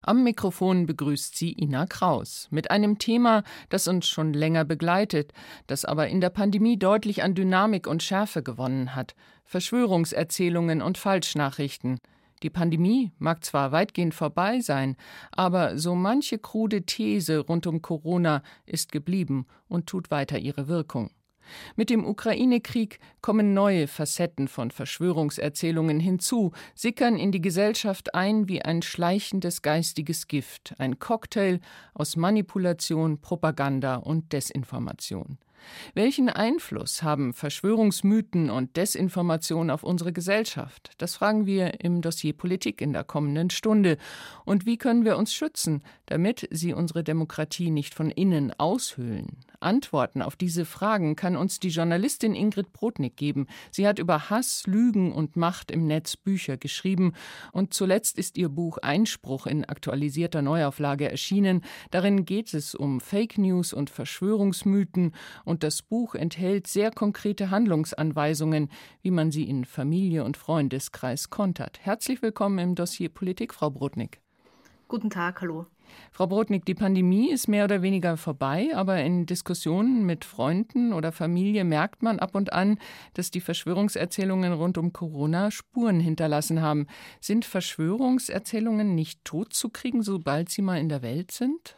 Am Mikrofon begrüßt sie Ina Kraus mit einem Thema, das uns schon länger begleitet, das aber in der Pandemie deutlich an Dynamik und Schärfe gewonnen hat: Verschwörungserzählungen und Falschnachrichten. Die Pandemie mag zwar weitgehend vorbei sein, aber so manche krude These rund um Corona ist geblieben und tut weiter ihre Wirkung. Mit dem Ukraine-Krieg kommen neue Facetten von Verschwörungserzählungen hinzu, sickern in die Gesellschaft ein wie ein schleichendes geistiges Gift, ein Cocktail aus Manipulation, Propaganda und Desinformation. Welchen Einfluss haben Verschwörungsmythen und Desinformation auf unsere Gesellschaft? Das fragen wir im Dossier Politik in der kommenden Stunde. Und wie können wir uns schützen, damit sie unsere Demokratie nicht von innen aushöhlen? Antworten auf diese Fragen kann uns die Journalistin Ingrid Brodnik geben. Sie hat über Hass, Lügen und Macht im Netz Bücher geschrieben. Und zuletzt ist ihr Buch Einspruch in aktualisierter Neuauflage erschienen. Darin geht es um Fake News und Verschwörungsmythen. Und das Buch enthält sehr konkrete Handlungsanweisungen, wie man sie in Familie und Freundeskreis kontert. Herzlich willkommen im Dossier Politik, Frau Brodnik. Guten Tag, hallo. Frau Brodnik, die Pandemie ist mehr oder weniger vorbei, aber in Diskussionen mit Freunden oder Familie merkt man ab und an, dass die Verschwörungserzählungen rund um Corona Spuren hinterlassen haben. Sind Verschwörungserzählungen nicht totzukriegen, sobald sie mal in der Welt sind?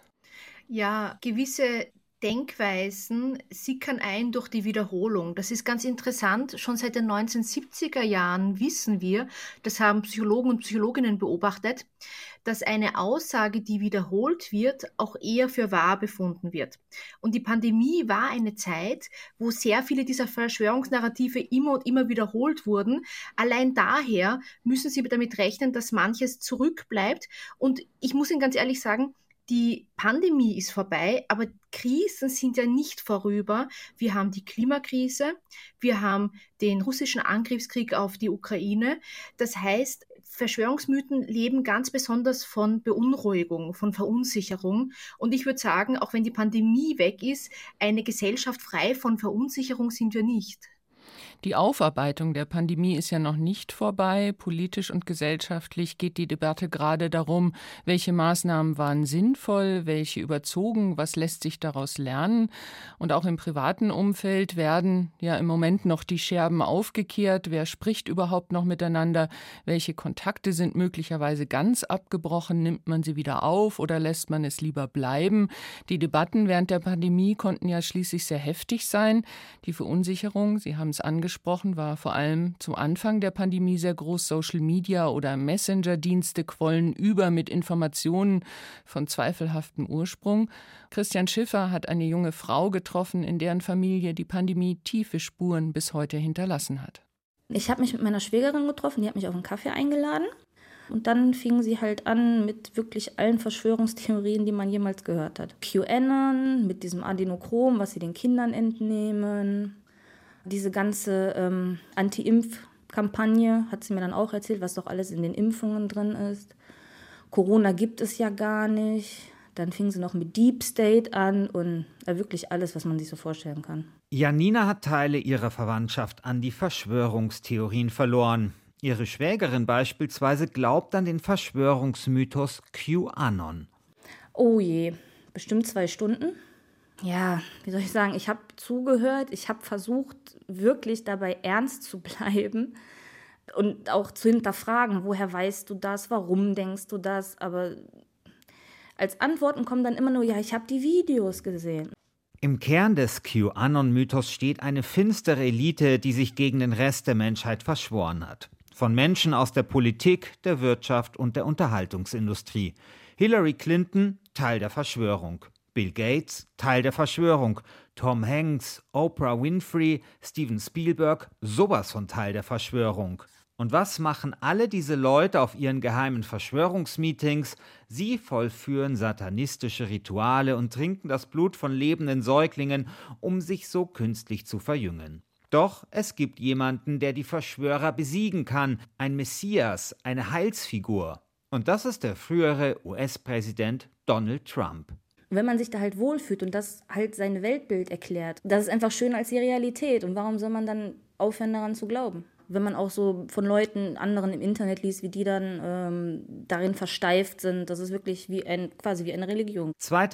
Ja, gewisse Denkweisen sickern ein durch die Wiederholung. Das ist ganz interessant. Schon seit den 1970er Jahren wissen wir, das haben Psychologen und Psychologinnen beobachtet, dass eine Aussage, die wiederholt wird, auch eher für wahr befunden wird. Und die Pandemie war eine Zeit, wo sehr viele dieser Verschwörungsnarrative immer und immer wiederholt wurden. Allein daher müssen Sie damit rechnen, dass manches zurückbleibt. Und ich muss Ihnen ganz ehrlich sagen, die Pandemie ist vorbei, aber Krisen sind ja nicht vorüber. Wir haben die Klimakrise, wir haben den russischen Angriffskrieg auf die Ukraine. Das heißt, Verschwörungsmythen leben ganz besonders von Beunruhigung, von Verunsicherung. Und ich würde sagen, auch wenn die Pandemie weg ist, eine Gesellschaft frei von Verunsicherung sind wir nicht. Die Aufarbeitung der Pandemie ist ja noch nicht vorbei. Politisch und gesellschaftlich geht die Debatte gerade darum, welche Maßnahmen waren sinnvoll, welche überzogen, was lässt sich daraus lernen. Und auch im privaten Umfeld werden ja im Moment noch die Scherben aufgekehrt. Wer spricht überhaupt noch miteinander? Welche Kontakte sind möglicherweise ganz abgebrochen? Nimmt man sie wieder auf oder lässt man es lieber bleiben? Die Debatten während der Pandemie konnten ja schließlich sehr heftig sein. Die Verunsicherung, Sie haben es angesprochen, war vor allem zum Anfang der Pandemie sehr groß. Social-Media- oder Messenger-Dienste quollen über mit Informationen von zweifelhaftem Ursprung. Christian Schiffer hat eine junge Frau getroffen, in deren Familie die Pandemie tiefe Spuren bis heute hinterlassen hat. Ich habe mich mit meiner Schwägerin getroffen, die hat mich auf einen Kaffee eingeladen. Und dann fingen sie halt an mit wirklich allen Verschwörungstheorien, die man jemals gehört hat. QAnon, mit diesem Adenochrom, was sie den Kindern entnehmen. Diese ganze Anti-Impf-Kampagne hat sie mir dann auch erzählt, was doch alles in den Impfungen drin ist. Corona gibt es ja gar nicht. Dann fing sie noch mit Deep State an und wirklich alles, was man sich so vorstellen kann. Janina hat Teile ihrer Verwandtschaft an die Verschwörungstheorien verloren. Ihre Schwägerin beispielsweise glaubt an den Verschwörungsmythos QAnon. Oh je, bestimmt 2 Stunden. Ja, wie soll ich sagen, ich habe zugehört, ich habe versucht, wirklich dabei ernst zu bleiben und auch zu hinterfragen, woher weißt du das, warum denkst du das, aber als Antworten kommen dann immer nur, ja, ich habe die Videos gesehen. Im Kern des QAnon-Mythos steht eine finstere Elite, die sich gegen den Rest der Menschheit verschworen hat. Von Menschen aus der Politik, der Wirtschaft und der Unterhaltungsindustrie. Hillary Clinton, Teil der Verschwörung. Bill Gates, Teil der Verschwörung. Tom Hanks, Oprah Winfrey, Steven Spielberg, sowas von Teil der Verschwörung. Und was machen alle diese Leute auf ihren geheimen Verschwörungsmeetings? Sie vollführen satanistische Rituale und trinken das Blut von lebenden Säuglingen, um sich so künstlich zu verjüngen. Doch es gibt jemanden, der die Verschwörer besiegen kann, ein Messias, eine Heilsfigur. Und das ist der frühere US-Präsident Donald Trump. Wenn man sich da halt wohlfühlt und das halt sein Weltbild erklärt, das ist einfach schöner als die Realität. Und warum soll man dann aufhören, daran zu glauben? Wenn man auch so von Leuten, anderen im Internet liest, wie die dann darin versteift sind, das ist wirklich quasi wie eine Religion.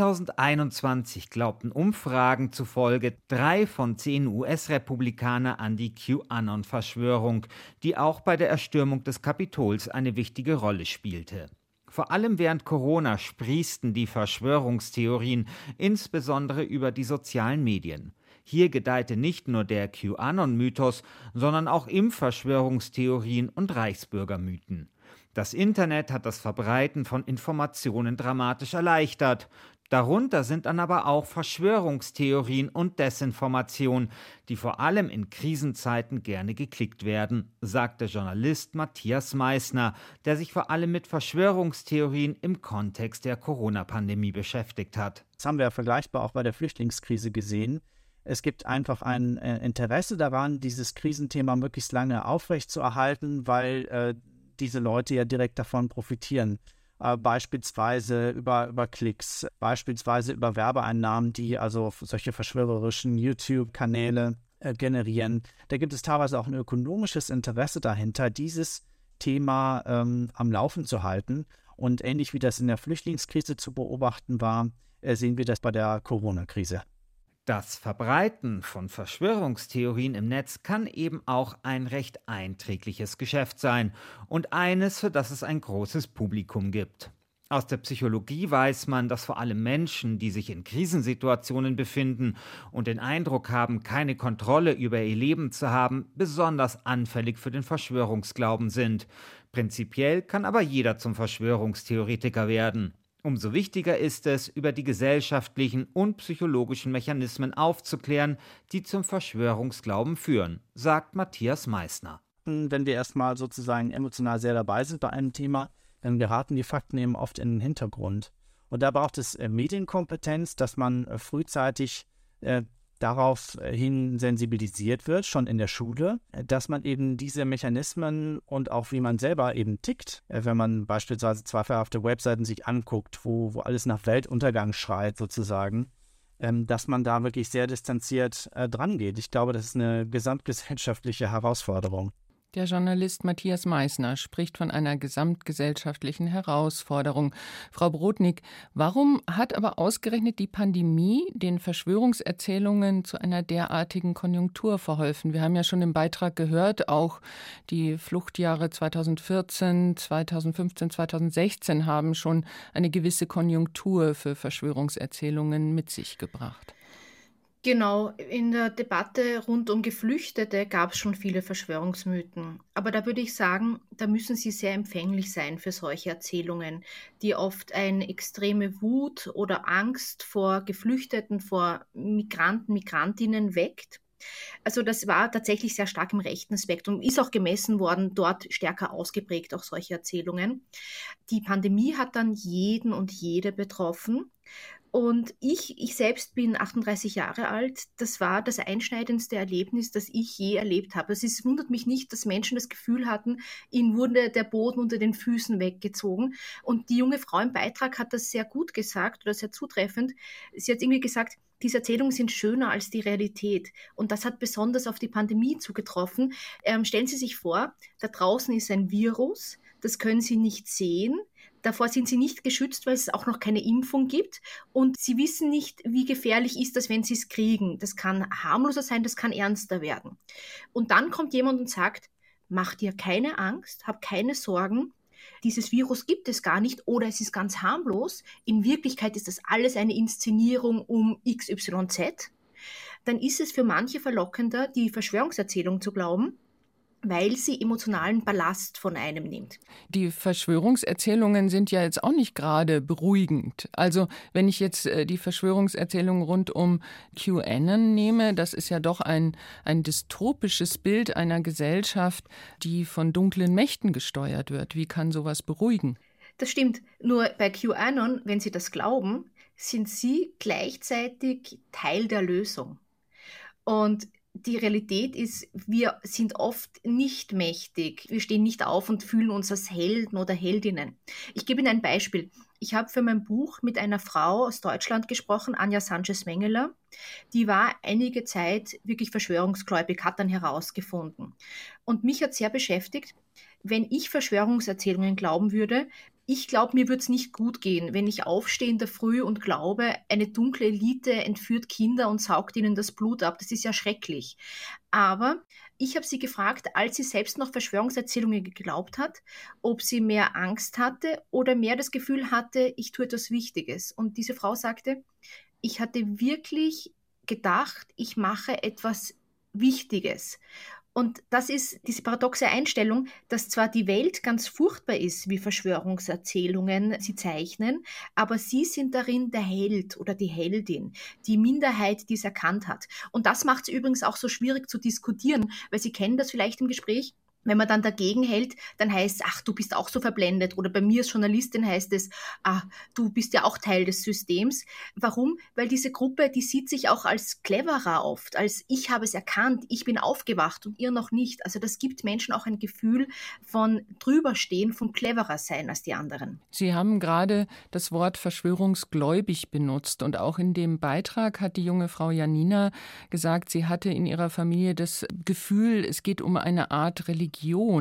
2021 glaubten Umfragen zufolge 3 von 10 US-Republikaner an die QAnon-Verschwörung, die auch bei der Erstürmung des Kapitols eine wichtige Rolle spielte. Vor allem während Corona sprießten die Verschwörungstheorien, insbesondere über die sozialen Medien. Hier gedeihte nicht nur der QAnon-Mythos, sondern auch Impfverschwörungstheorien und Reichsbürgermythen. Das Internet hat das Verbreiten von Informationen dramatisch erleichtert. Darunter sind dann aber auch Verschwörungstheorien und Desinformation, die vor allem in Krisenzeiten gerne geklickt werden, sagt der Journalist Matthias Meissner, der sich vor allem mit Verschwörungstheorien im Kontext der Corona-Pandemie beschäftigt hat. Das haben wir ja vergleichbar auch bei der Flüchtlingskrise gesehen. Es gibt einfach ein Interesse daran, dieses Krisenthema möglichst lange aufrechtzuerhalten, weil diese Leute ja direkt davon profitieren. Beispielsweise über Klicks, beispielsweise über Werbeeinnahmen, die also solche verschwörerischen YouTube-Kanäle generieren. Da gibt es teilweise auch ein ökonomisches Interesse dahinter, dieses Thema am Laufen zu halten. Und ähnlich wie das in der Flüchtlingskrise zu beobachten war, sehen wir das bei der Corona-Krise. Das Verbreiten von Verschwörungstheorien im Netz kann eben auch ein recht einträgliches Geschäft sein und eines, für das es ein großes Publikum gibt. Aus der Psychologie weiß man, dass vor allem Menschen, die sich in Krisensituationen befinden und den Eindruck haben, keine Kontrolle über ihr Leben zu haben, besonders anfällig für den Verschwörungsglauben sind. Prinzipiell kann aber jeder zum Verschwörungstheoretiker werden. Umso wichtiger ist es, über die gesellschaftlichen und psychologischen Mechanismen aufzuklären, die zum Verschwörungsglauben führen, sagt Matthias Meissner. Wenn wir erstmal sozusagen emotional sehr dabei sind bei einem Thema, dann geraten die Fakten eben oft in den Hintergrund. Und da braucht es Medienkompetenz, dass man frühzeitig daraufhin sensibilisiert wird, schon in der Schule, dass man eben diese Mechanismen und auch wie man selber eben tickt, wenn man beispielsweise zweifelhafte Webseiten sich anguckt, wo alles nach Weltuntergang schreit sozusagen, dass man da wirklich sehr distanziert dran geht. Ich glaube, das ist eine gesamtgesellschaftliche Herausforderung. Der Journalist Matthias Meissner spricht von einer gesamtgesellschaftlichen Herausforderung. Frau Brodnik, warum hat aber ausgerechnet die Pandemie den Verschwörungserzählungen zu einer derartigen Konjunktur verholfen? Wir haben ja schon im Beitrag gehört, auch die Fluchtjahre 2014, 2015, 2016 haben schon eine gewisse Konjunktur für Verschwörungserzählungen mit sich gebracht. Genau, in der Debatte rund um Geflüchtete gab es schon viele Verschwörungsmythen. Aber da würde ich sagen, da müssen Sie sehr empfänglich sein für solche Erzählungen, die oft eine extreme Wut oder Angst vor Geflüchteten, vor Migranten, Migrantinnen weckt. Also das war tatsächlich sehr stark im rechten Spektrum, ist auch gemessen worden, dort stärker ausgeprägt, auch solche Erzählungen. Die Pandemie hat dann jeden und jede betroffen. Und ich selbst bin 38 Jahre alt. Das war das einschneidendste Erlebnis, das ich je erlebt habe. Es wundert mich nicht, dass Menschen das Gefühl hatten, ihnen wurde der Boden unter den Füßen weggezogen. Und die junge Frau im Beitrag hat das sehr gut gesagt oder sehr zutreffend. Sie hat irgendwie gesagt, diese Erzählungen sind schöner als die Realität. Und das hat besonders auf die Pandemie zugetroffen. Stellen Sie sich vor, da draußen ist ein Virus, das können Sie nicht sehen. Davor sind sie nicht geschützt, weil es auch noch keine Impfung gibt. Und sie wissen nicht, wie gefährlich ist das, wenn sie es kriegen. Das kann harmloser sein, das kann ernster werden. Und dann kommt jemand und sagt, mach dir keine Angst, hab keine Sorgen. Dieses Virus gibt es gar nicht oder es ist ganz harmlos. In Wirklichkeit ist das alles eine Inszenierung um XYZ. Dann ist es für manche verlockender, die Verschwörungserzählung zu glauben, weil sie emotionalen Ballast von einem nimmt. Die Verschwörungserzählungen sind ja jetzt auch nicht gerade beruhigend. Also wenn ich jetzt die Verschwörungserzählung rund um QAnon nehme, das ist ja doch ein dystopisches Bild einer Gesellschaft, die von dunklen Mächten gesteuert wird. Wie kann sowas beruhigen? Das stimmt. Nur bei QAnon, wenn Sie das glauben, sind Sie gleichzeitig Teil der Lösung. Und die Realität ist, wir sind oft nicht mächtig. Wir stehen nicht auf und fühlen uns als Helden oder Heldinnen. Ich gebe Ihnen ein Beispiel. Ich habe für mein Buch mit einer Frau aus Deutschland gesprochen, Anja Sanchez-Mengeler. Die war einige Zeit wirklich verschwörungsgläubig, hat dann herausgefunden. Und mich hat sehr beschäftigt, wenn ich Verschwörungserzählungen glauben würde, ich glaube, mir würde es nicht gut gehen, wenn ich aufstehe in der Früh und glaube, eine dunkle Elite entführt Kinder und saugt ihnen das Blut ab. Das ist ja schrecklich. Aber ich habe sie gefragt, als sie selbst noch Verschwörungserzählungen geglaubt hat, ob sie mehr Angst hatte oder mehr das Gefühl hatte, ich tue etwas Wichtiges. Und diese Frau sagte, ich hatte wirklich gedacht, ich mache etwas Wichtiges. Und das ist diese paradoxe Einstellung, dass zwar die Welt ganz furchtbar ist, wie Verschwörungserzählungen sie zeichnen, aber sie sind darin der Held oder die Heldin, die Minderheit, die es erkannt hat. Und das macht es übrigens auch so schwierig zu diskutieren, weil Sie kennen das vielleicht im Gespräch. Wenn man dann dagegen hält, dann heißt es, ach, du bist auch so verblendet. Oder bei mir als Journalistin heißt es, du bist ja auch Teil des Systems. Warum? Weil diese Gruppe, die sieht sich auch als cleverer oft, als ich habe es erkannt, ich bin aufgewacht und ihr noch nicht. Also das gibt Menschen auch ein Gefühl von drüberstehen, von cleverer sein als die anderen. Sie haben gerade das Wort verschwörungsgläubig benutzt und auch in dem Beitrag hat die junge Frau Janina gesagt, sie hatte in ihrer Familie das Gefühl, es geht um eine Art Religion.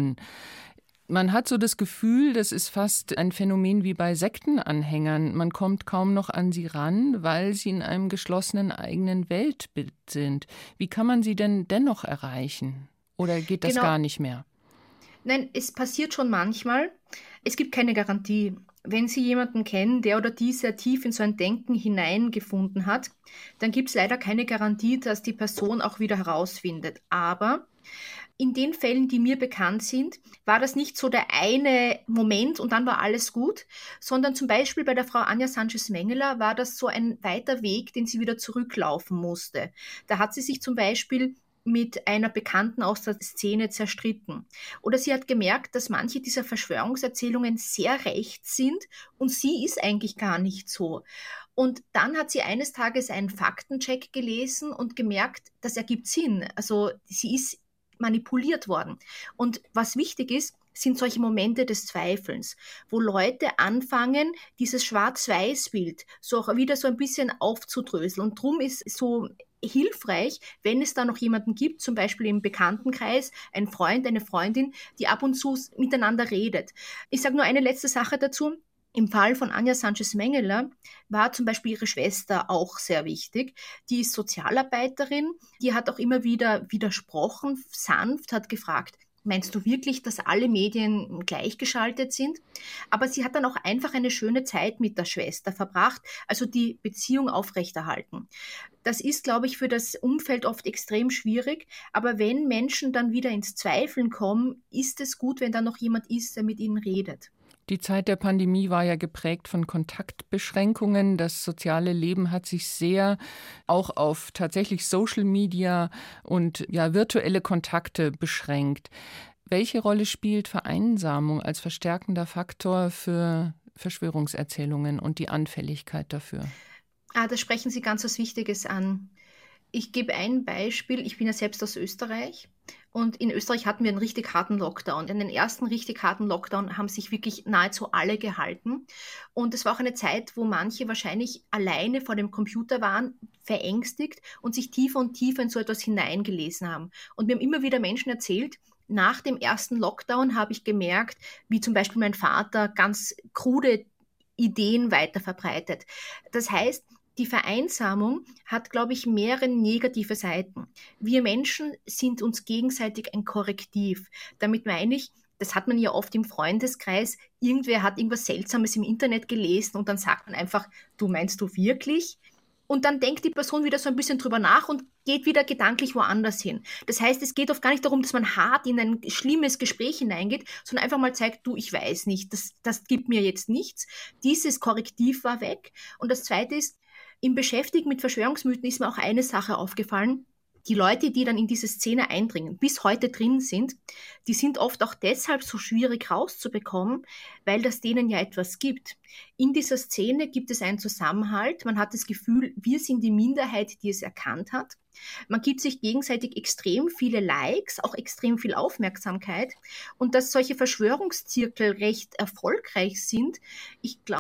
Man hat so das Gefühl, das ist fast ein Phänomen wie bei Sektenanhängern. Man kommt kaum noch an sie ran, weil sie in einem geschlossenen eigenen Weltbild sind. Wie kann man sie denn dennoch erreichen? Oder geht das gar nicht mehr? Nein, es passiert schon manchmal. Es gibt keine Garantie. Wenn Sie jemanden kennen, der oder die sehr tief in so ein Denken hineingefunden hat, dann gibt es leider keine Garantie, dass die Person auch wieder herausfindet. Aber in den Fällen, die mir bekannt sind, war das nicht so der eine Moment und dann war alles gut, sondern zum Beispiel bei der Frau Anja Sanchez-Mengeler war das so ein weiter Weg, den sie wieder zurücklaufen musste. Da hat sie sich zum Beispiel mit einer Bekannten aus der Szene zerstritten. Oder sie hat gemerkt, dass manche dieser Verschwörungserzählungen sehr rechts sind und sie ist eigentlich gar nicht so. Und dann hat sie eines Tages einen Faktencheck gelesen und gemerkt, das ergibt Sinn. Also sie ist manipuliert worden. Und was wichtig ist, sind solche Momente des Zweifelns, wo Leute anfangen, dieses Schwarz-Weiß-Bild so auch wieder so ein bisschen aufzudröseln. Und darum ist so hilfreich, wenn es da noch jemanden gibt, zum Beispiel im Bekanntenkreis, ein Freund, eine Freundin, die ab und zu miteinander redet. Ich sage nur eine letzte Sache dazu. Im Fall von Anja Sanchez-Mengeler war zum Beispiel ihre Schwester auch sehr wichtig. Die ist Sozialarbeiterin, die hat auch immer wieder widersprochen, sanft, hat gefragt, meinst du wirklich, dass alle Medien gleichgeschaltet sind? Aber sie hat dann auch einfach eine schöne Zeit mit der Schwester verbracht, also die Beziehung aufrechterhalten. Das ist, glaube ich, für das Umfeld oft extrem schwierig, aber wenn Menschen dann wieder ins Zweifeln kommen, ist es gut, wenn da noch jemand ist, der mit ihnen redet. Die Zeit der Pandemie war ja geprägt von Kontaktbeschränkungen. Das soziale Leben hat sich sehr auch auf tatsächlich Social Media und virtuelle Kontakte beschränkt. Welche Rolle spielt Vereinsamung als verstärkender Faktor für Verschwörungserzählungen und die Anfälligkeit dafür? Da sprechen Sie ganz was Wichtiges an. Ich gebe ein Beispiel. Ich bin ja selbst aus Österreich und in Österreich hatten wir einen richtig harten Lockdown. In den ersten richtig harten Lockdown haben sich wirklich nahezu alle gehalten. Und es war auch eine Zeit, wo manche wahrscheinlich alleine vor dem Computer waren, verängstigt und sich tiefer und tiefer in so etwas hineingelesen haben. Und mir haben immer wieder Menschen erzählt, nach dem ersten Lockdown habe ich gemerkt, wie zum Beispiel mein Vater ganz krude Ideen weiterverbreitet. Das heißt, die Vereinsamung hat, glaube ich, mehrere negative Seiten. Wir Menschen sind uns gegenseitig ein Korrektiv. Damit meine ich, das hat man ja oft im Freundeskreis, irgendwer hat irgendwas Seltsames im Internet gelesen und dann sagt man einfach, du meinst du wirklich? Und dann denkt die Person wieder so ein bisschen drüber nach und geht wieder gedanklich woanders hin. Das heißt, es geht oft gar nicht darum, dass man hart in ein schlimmes Gespräch hineingeht, sondern einfach mal zeigt, du, ich weiß nicht, das gibt mir jetzt nichts. Dieses Korrektiv war weg. Und das Zweite ist, im Beschäftigen mit Verschwörungsmythen ist mir auch eine Sache aufgefallen. Die Leute, die dann in diese Szene eindringen, bis heute drin sind, die sind oft auch deshalb so schwierig rauszubekommen, weil das denen ja etwas gibt. In dieser Szene gibt es einen Zusammenhalt. Man hat das Gefühl, wir sind die Minderheit, die es erkannt hat. Man gibt sich gegenseitig extrem viele Likes, auch extrem viel Aufmerksamkeit. Und dass solche Verschwörungszirkel recht erfolgreich sind, ich glaube,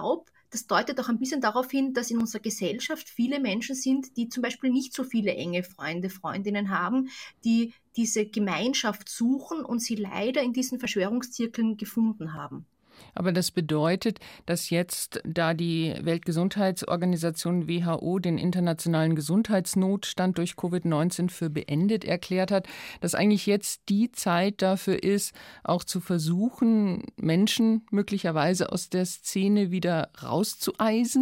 Das deutet auch ein bisschen darauf hin, dass in unserer Gesellschaft viele Menschen sind, die zum Beispiel nicht so viele enge Freunde, Freundinnen haben, die diese Gemeinschaft suchen und sie leider in diesen Verschwörungszirkeln gefunden haben. Aber das bedeutet, dass jetzt, da die Weltgesundheitsorganisation WHO den internationalen Gesundheitsnotstand durch Covid-19 für beendet erklärt hat, dass eigentlich jetzt die Zeit dafür ist, auch zu versuchen, Menschen möglicherweise aus der Szene wieder rauszueisen?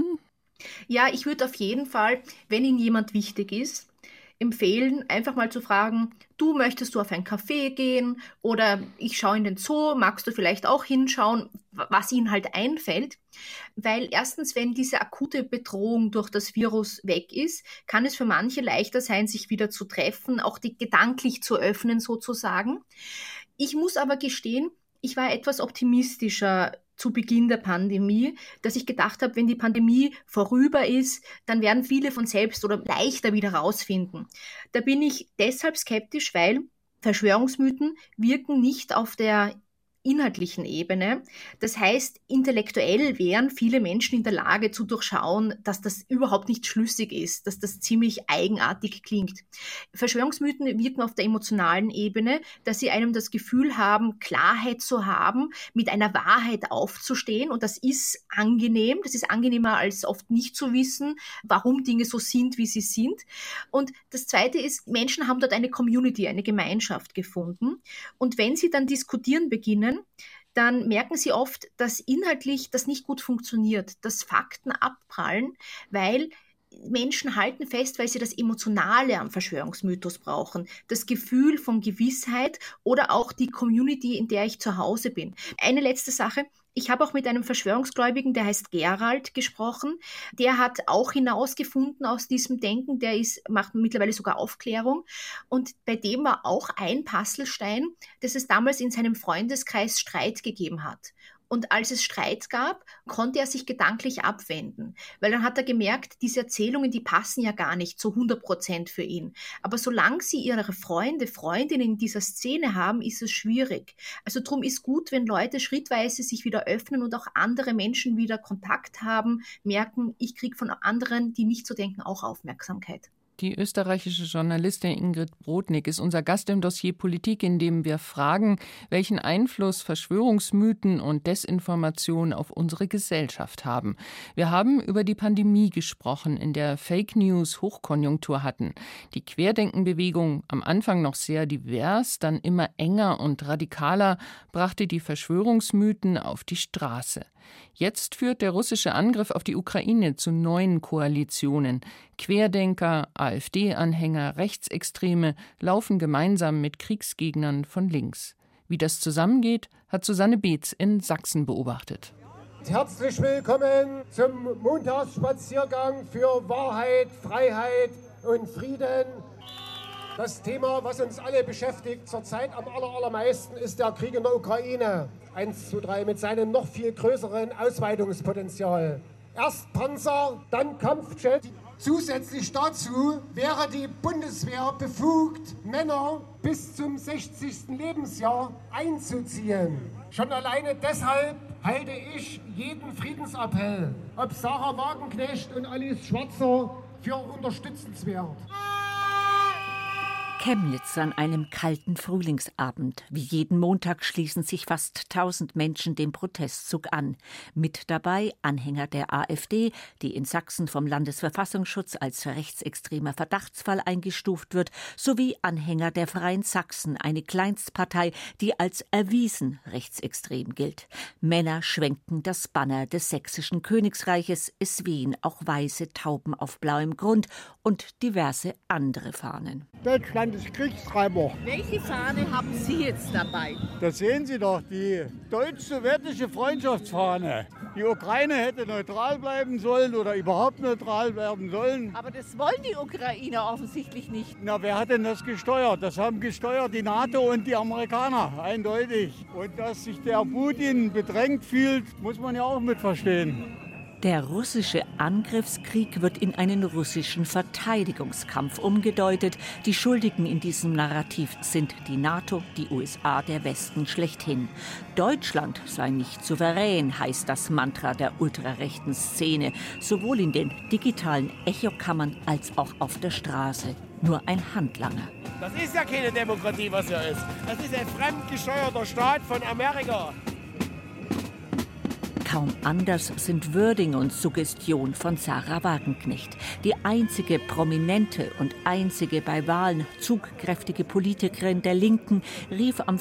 Ja, ich würde auf jeden Fall, wenn Ihnen jemand wichtig ist, empfehlen, einfach mal zu fragen, möchtest du auf ein Café gehen oder ich schaue in den Zoo, magst du vielleicht auch hinschauen, was ihnen halt einfällt. Weil erstens, wenn diese akute Bedrohung durch das Virus weg ist, kann es für manche leichter sein, sich wieder zu treffen, auch die gedanklich zu öffnen sozusagen. Ich muss aber gestehen, ich war etwas optimistischer zu Beginn der Pandemie, dass ich gedacht habe, wenn die Pandemie vorüber ist, dann werden viele von selbst oder leichter wieder rausfinden. Da bin ich deshalb skeptisch, weil Verschwörungsmythen wirken nicht auf der inhaltlichen Ebene. Das heißt, intellektuell wären viele Menschen in der Lage zu durchschauen, dass das überhaupt nicht schlüssig ist, dass das ziemlich eigenartig klingt. Verschwörungsmythen wirken auf der emotionalen Ebene, dass sie einem das Gefühl haben, Klarheit zu haben, mit einer Wahrheit aufzustehen, und das ist angenehm. Das ist angenehmer als oft nicht zu wissen, warum Dinge so sind, wie sie sind. Und das Zweite ist, Menschen haben dort eine Community, eine Gemeinschaft gefunden. Und wenn sie dann diskutieren beginnen, dann merken sie oft, dass inhaltlich das nicht gut funktioniert, dass Fakten abprallen, weil Menschen halten fest, weil sie das Emotionale am Verschwörungsmythos brauchen, das Gefühl von Gewissheit oder auch die Community, in der ich zu Hause bin. Eine letzte Sache. Ich habe auch mit einem Verschwörungsgläubigen, der heißt Gerald, gesprochen. Der hat auch hinausgefunden aus diesem Denken, macht mittlerweile sogar Aufklärung. Und bei dem war auch ein Puzzlestein, dass es damals in seinem Freundeskreis Streit gegeben hat. Und als es Streit gab, konnte er sich gedanklich abwenden. Weil dann hat er gemerkt, diese Erzählungen, die passen ja gar nicht zu 100% für ihn. Aber solange sie ihre Freundinnen in dieser Szene haben, ist es schwierig. Also drum ist gut, wenn Leute schrittweise sich wieder öffnen und auch andere Menschen wieder Kontakt haben, merken, ich kriege von anderen, die nicht so denken, auch Aufmerksamkeit. Die österreichische Journalistin Ingrid Brodnik ist unser Gast im Dossier Politik, in dem wir fragen, welchen Einfluss Verschwörungsmythen und Desinformation auf unsere Gesellschaft haben. Wir haben über die Pandemie gesprochen, in der Fake News Hochkonjunktur hatten. Die Querdenkenbewegung, am Anfang noch sehr divers, dann immer enger und radikaler, brachte die Verschwörungsmythen auf die Straße. Jetzt führt der russische Angriff auf die Ukraine zu neuen Koalitionen. Querdenker, AfD-Anhänger, Rechtsextreme laufen gemeinsam mit Kriegsgegnern von links. Wie das zusammengeht, hat Susanne Beetz in Sachsen beobachtet. Herzlich willkommen zum Montagsspaziergang für Wahrheit, Freiheit und Frieden. Das Thema, was uns alle beschäftigt zurzeit am allermeisten, ist der Krieg in der Ukraine. 1 zu 3 mit seinem noch viel größeren Ausweitungspotenzial. Erst Panzer, dann Kampfjet. Zusätzlich dazu wäre die Bundeswehr befugt, Männer bis zum 60. Lebensjahr einzuziehen. Schon alleine deshalb halte ich jeden Friedensappell, ob Sarah Wagenknecht und Alice Schwarzer, für unterstützenswert. Chemnitz an einem kalten Frühlingsabend. Wie jeden Montag schließen sich fast 1000 Menschen dem Protestzug an. Mit dabei Anhänger der AfD, die in Sachsen vom Landesverfassungsschutz als rechtsextremer Verdachtsfall eingestuft wird, sowie Anhänger der Freien Sachsen, eine Kleinstpartei, die als erwiesen rechtsextrem gilt. Männer schwenken das Banner des sächsischen Königsreiches, es wehen auch weiße Tauben auf blauem Grund und diverse andere Fahnen. Deutschland ist Kriegstreiber. Welche Fahne haben Sie jetzt dabei? Das sehen Sie doch, die deutsch-sowjetische Freundschaftsfahne. Die Ukraine hätte neutral bleiben sollen oder überhaupt neutral werden sollen. Aber das wollen die Ukrainer offensichtlich nicht. Na, wer hat denn das gesteuert? Das haben gesteuert die NATO und die Amerikaner, eindeutig. Und dass sich der Putin bedrängt fühlt, muss man ja auch mit verstehen. Der russische Angriffskrieg wird in einen russischen Verteidigungskampf umgedeutet. Die Schuldigen in diesem Narrativ sind die NATO, die USA, der Westen schlechthin. Deutschland sei nicht souverän, heißt das Mantra der ultrarechten Szene, sowohl in den digitalen Echokammern als auch auf der Straße. Nur ein Handlanger. Das ist ja keine Demokratie, was hier ist. Das ist ein fremdgesteuerter Staat von Amerika. Kaum anders sind Wording und Suggestion von Sahra Wagenknecht. Die einzige prominente und einzige bei Wahlen zugkräftige Politikerin der Linken rief am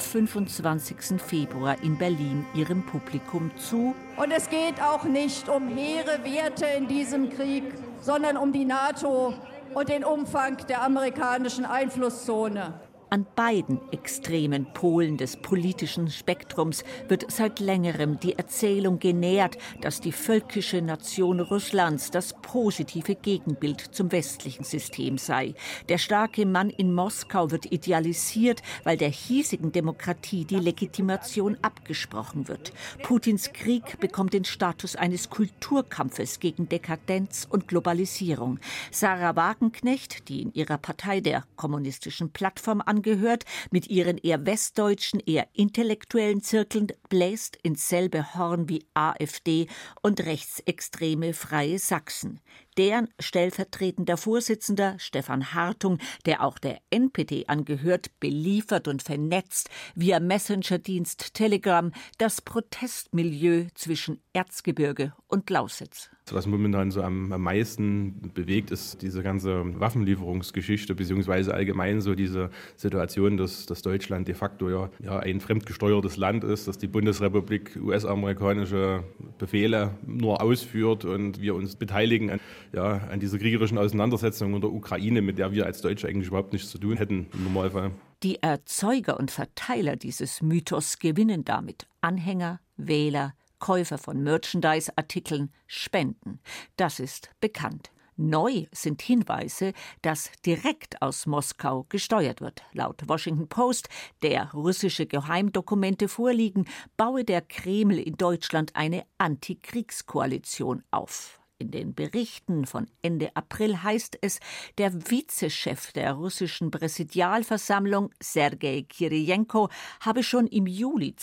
25. Februar in Berlin ihrem Publikum zu. Und es geht auch nicht um hehre Werte in diesem Krieg, sondern um die NATO und den Umfang der amerikanischen Einflusszone. An beiden extremen Polen des politischen Spektrums wird seit längerem die Erzählung genährt, dass die völkische Nation Russlands das positive Gegenbild zum westlichen System sei. Der starke Mann in Moskau wird idealisiert, weil der hiesigen Demokratie die Legitimation abgesprochen wird. Putins Krieg bekommt den Status eines Kulturkampfes gegen Dekadenz und Globalisierung. Sahra Wagenknecht, die in ihrer Partei der Kommunistischen Plattform angehört, mit ihren eher westdeutschen, eher intellektuellen Zirkeln bläst ins selbe Horn wie AfD und rechtsextreme Freie Sachsen. Deren stellvertretender Vorsitzender Stefan Hartung, der auch der NPD angehört, beliefert und vernetzt via Messenger-Dienst Telegram das Protestmilieu zwischen Erzgebirge und Lausitz. Was momentan so am meisten bewegt, ist diese ganze Waffenlieferungsgeschichte, beziehungsweise allgemein so diese Situation, dass Deutschland de facto ja ein fremdgesteuertes Land ist, dass die Bundesrepublik US-amerikanische Befehle nur ausführt und wir uns beteiligen an dieser kriegerischen Auseinandersetzung in der Ukraine, mit der wir als Deutsche eigentlich überhaupt nichts zu tun hätten im Normalfall. Die Erzeuger und Verteiler dieses Mythos gewinnen damit Anhänger, Wähler, Käufer von Merchandise-Artikeln, Spenden. Das ist bekannt. Neu sind Hinweise, dass direkt aus Moskau gesteuert wird. Laut Washington Post, der russische Geheimdokumente vorliegen, baue der Kreml in Deutschland eine Antikriegskoalition auf. In den Berichten von Ende April heißt es, der Vizechef der russischen Präsidialversammlung, Sergei Kirijenko, habe schon im Juli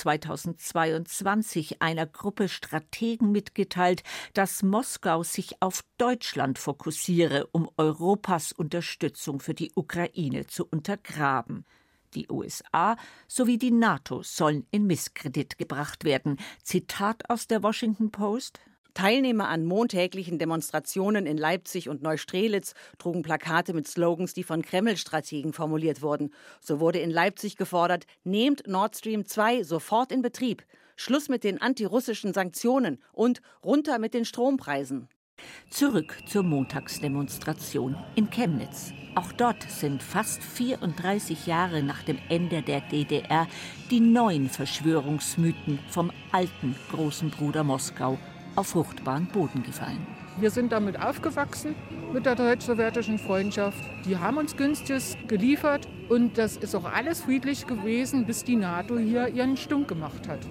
2022 einer Gruppe Strategen mitgeteilt, dass Moskau sich auf Deutschland fokussiere, um Europas Unterstützung für die Ukraine zu untergraben. Die USA sowie die NATO sollen in Misskredit gebracht werden. Zitat aus der Washington Post: Teilnehmer an montäglichen Demonstrationen in Leipzig und Neustrelitz trugen Plakate mit Slogans, die von Kreml-Strategen formuliert wurden. So wurde in Leipzig gefordert: Nehmt Nord Stream 2 sofort in Betrieb, Schluss mit den antirussischen Sanktionen und runter mit den Strompreisen. Zurück zur Montagsdemonstration in Chemnitz. Auch dort sind fast 34 Jahre nach dem Ende der DDR die neuen Verschwörungsmythen vom alten großen Bruder Moskau auf fruchtbaren Boden gefallen. Wir sind damit aufgewachsen, mit der deutsch-sowjetischen Freundschaft. Die haben uns Günstiges geliefert und das ist auch alles friedlich gewesen, bis die NATO hier ihren Stunk gemacht hat.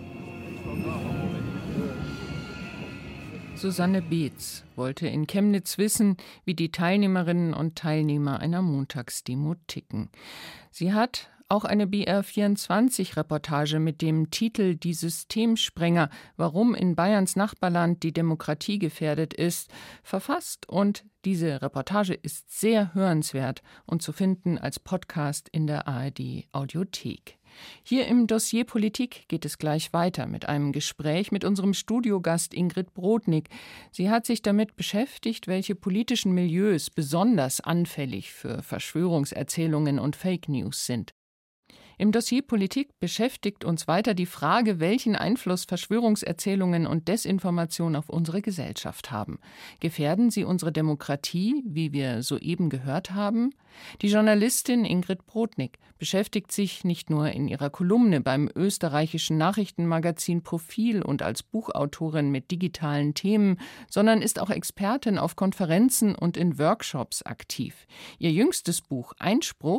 Susanne Beetz wollte in Chemnitz wissen, wie die Teilnehmerinnen und Teilnehmer einer Montagsdemo ticken. Sie hat auch eine BR24-Reportage mit dem Titel »Die Systemsprenger, warum in Bayerns Nachbarland die Demokratie gefährdet ist« verfasst. Und diese Reportage ist sehr hörenswert und zu finden als Podcast in der ARD-Audiothek. Hier im Dossier Politik geht es gleich weiter mit einem Gespräch mit unserem Studiogast Ingrid Brodnik. Sie hat sich damit beschäftigt, welche politischen Milieus besonders anfällig für Verschwörungserzählungen und Fake News sind. Im Dossier Politik beschäftigt uns weiter die Frage, welchen Einfluss Verschwörungserzählungen und Desinformation auf unsere Gesellschaft haben. Gefährden sie unsere Demokratie, wie wir soeben gehört haben? Die Journalistin Ingrid Brodnik beschäftigt sich nicht nur in ihrer Kolumne beim österreichischen Nachrichtenmagazin Profil und als Buchautorin mit digitalen Themen, sondern ist auch Expertin auf Konferenzen und in Workshops aktiv. Ihr jüngstes Buch Einspruch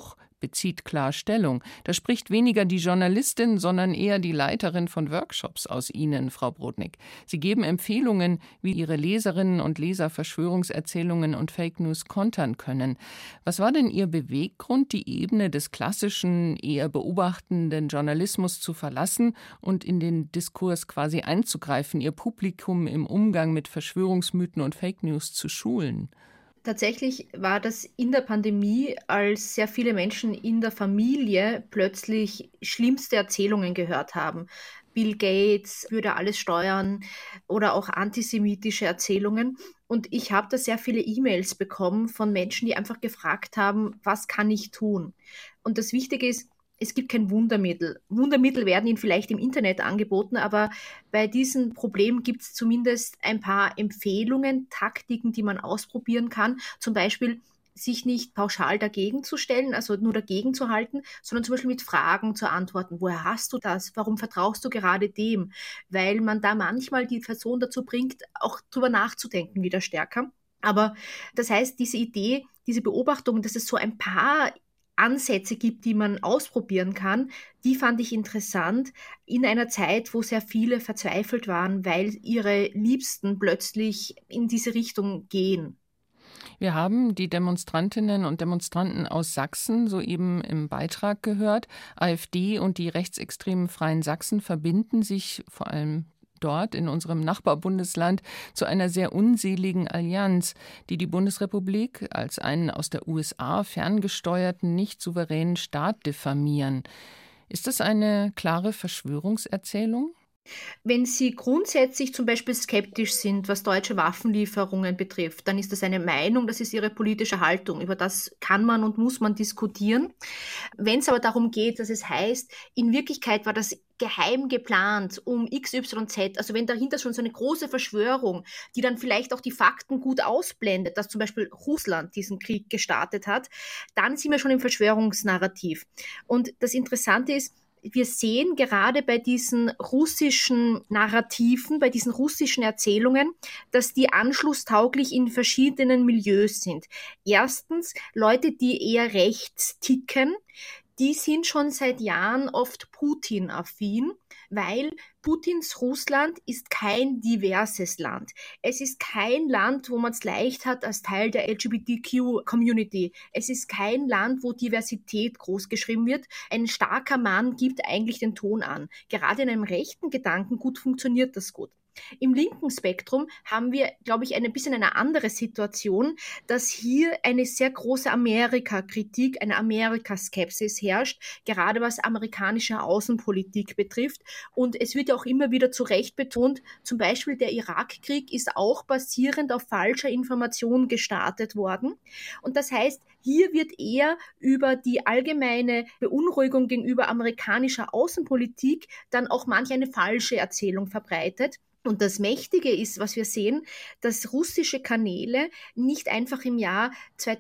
bezieht klar Stellung. Da spricht weniger die Journalistin, sondern eher die Leiterin von Workshops aus Ihnen, Frau Brodnik. Sie geben Empfehlungen, wie Ihre Leserinnen und Leser Verschwörungserzählungen und Fake News kontern können. Was war denn Ihr Beweggrund, die Ebene des klassischen, eher beobachtenden Journalismus zu verlassen und in den Diskurs quasi einzugreifen, Ihr Publikum im Umgang mit Verschwörungsmythen und Fake News zu schulen? Tatsächlich war das in der Pandemie, als sehr viele Menschen in der Familie plötzlich schlimmste Erzählungen gehört haben. Bill Gates würde alles steuern oder auch antisemitische Erzählungen. Und ich habe da sehr viele E-Mails bekommen von Menschen, die einfach gefragt haben, was kann ich tun? Und das Wichtige ist, es gibt kein Wundermittel. Wundermittel werden Ihnen vielleicht im Internet angeboten, aber bei diesem Problem gibt es zumindest ein paar Empfehlungen, Taktiken, die man ausprobieren kann. Zum Beispiel sich nicht pauschal dagegen zu stellen, also nur dagegen zu halten, sondern zum Beispiel mit Fragen zu antworten. Woher hast du das? Warum vertraust du gerade dem? Weil man da manchmal die Person dazu bringt, auch drüber nachzudenken wieder stärker. Aber das heißt, diese Idee, diese Beobachtung, dass es so ein paar Ansätze gibt, die man ausprobieren kann, die fand ich interessant in einer Zeit, wo sehr viele verzweifelt waren, weil ihre Liebsten plötzlich in diese Richtung gehen. Wir haben die Demonstrantinnen und Demonstranten aus Sachsen soeben im Beitrag gehört. AfD und die rechtsextremen Freien Sachsen verbinden sich vor allem dort in unserem Nachbarbundesland zu einer sehr unseligen Allianz, die die Bundesrepublik als einen aus der USA ferngesteuerten, nicht souveränen Staat diffamieren. Ist das eine klare Verschwörungserzählung? Wenn Sie grundsätzlich zum Beispiel skeptisch sind, was deutsche Waffenlieferungen betrifft, dann ist das eine Meinung, das ist Ihre politische Haltung. Über das kann man und muss man diskutieren. Wenn es aber darum geht, dass es heißt, in Wirklichkeit war das geheim geplant um XYZ, also wenn dahinter schon so eine große Verschwörung, die dann vielleicht auch die Fakten gut ausblendet, dass zum Beispiel Russland diesen Krieg gestartet hat, dann sind wir schon im Verschwörungsnarrativ. Und das Interessante ist, wir sehen gerade bei diesen russischen Narrativen, bei diesen russischen Erzählungen, dass die anschlusstauglich in verschiedenen Milieus sind. Erstens Leute, die eher rechts ticken, die sind schon seit Jahren oft Putin-affin, weil Putins Russland ist kein diverses Land. Es ist kein Land, wo man es leicht hat als Teil der LGBTQ-Community. Es ist kein Land, wo Diversität großgeschrieben wird. Ein starker Mann gibt eigentlich den Ton an. Gerade in einem rechten Gedankengut funktioniert das gut. Im linken Spektrum haben wir, glaube ich, ein bisschen eine andere Situation, dass hier eine sehr große Amerika-Kritik, eine Amerika-Skepsis herrscht, gerade was amerikanische Außenpolitik betrifft. Und es wird ja auch immer wieder zu Recht betont, zum Beispiel der Irakkrieg ist auch basierend auf falscher Information gestartet worden. Und das heißt, hier wird eher über die allgemeine Beunruhigung gegenüber amerikanischer Außenpolitik dann auch manch eine falsche Erzählung verbreitet. Und das Mächtige ist, was wir sehen, dass russische Kanäle nicht einfach im Jahr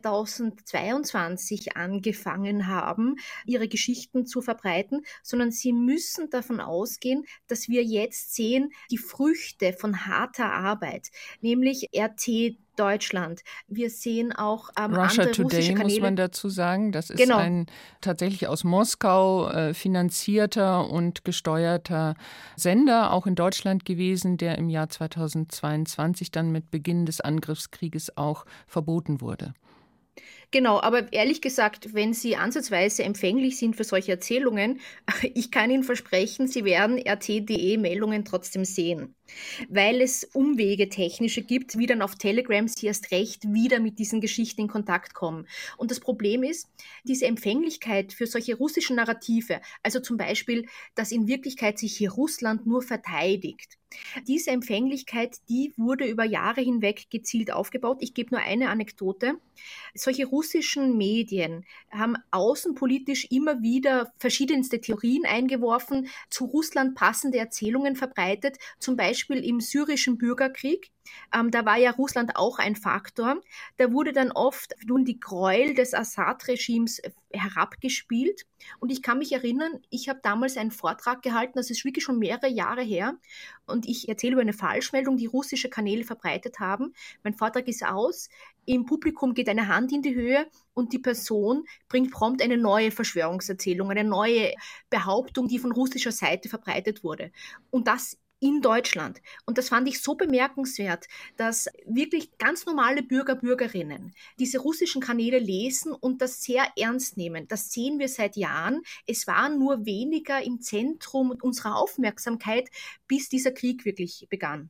2022 angefangen haben, ihre Geschichten zu verbreiten, sondern sie müssen davon ausgehen, dass wir jetzt sehen, die Früchte von harter Arbeit, nämlich RT Deutschland. Wir sehen auch Russia andere Today, russische Kanäle. muss man dazu sagen. Das ist Genau. ein tatsächlich aus Moskau finanzierter und gesteuerter Sender, auch in Deutschland gewesen, der im Jahr 2022 dann mit Beginn des Angriffskrieges auch verboten wurde. Genau, aber ehrlich gesagt, wenn Sie ansatzweise empfänglich sind für solche Erzählungen, ich kann Ihnen versprechen, Sie werden RT.de-Meldungen trotzdem sehen, weil es Umwege technische gibt, wie dann auf Telegram Sie erst recht wieder mit diesen Geschichten in Kontakt kommen. Und das Problem ist, diese Empfänglichkeit für solche russischen Narrative, also zum Beispiel, dass in Wirklichkeit sich hier Russland nur verteidigt, diese Empfänglichkeit, die wurde über Jahre hinweg gezielt aufgebaut. Ich gebe nur eine Anekdote. Solche russischen Medien haben außenpolitisch immer wieder verschiedenste Theorien eingeworfen, zu Russland passende Erzählungen verbreitet, zum Beispiel im syrischen Bürgerkrieg. Da war ja Russland auch ein Faktor. Da wurde dann oft nun die Gräuel des Assad-Regimes herabgespielt. Und ich kann mich erinnern, ich habe damals einen Vortrag gehalten, das ist wirklich schon mehrere Jahre her. Und ich erzähle über eine Falschmeldung, die russische Kanäle verbreitet haben. Mein Vortrag ist aus. Im Publikum geht eine Hand in die Höhe und die Person bringt prompt eine neue Verschwörungserzählung, eine neue Behauptung, die von russischer Seite verbreitet wurde. Und das in Deutschland. Und das fand ich so bemerkenswert, dass wirklich ganz normale Bürger, Bürgerinnen diese russischen Kanäle lesen und das sehr ernst nehmen. Das sehen wir seit Jahren. Es war nur weniger im Zentrum unserer Aufmerksamkeit, bis dieser Krieg wirklich begann.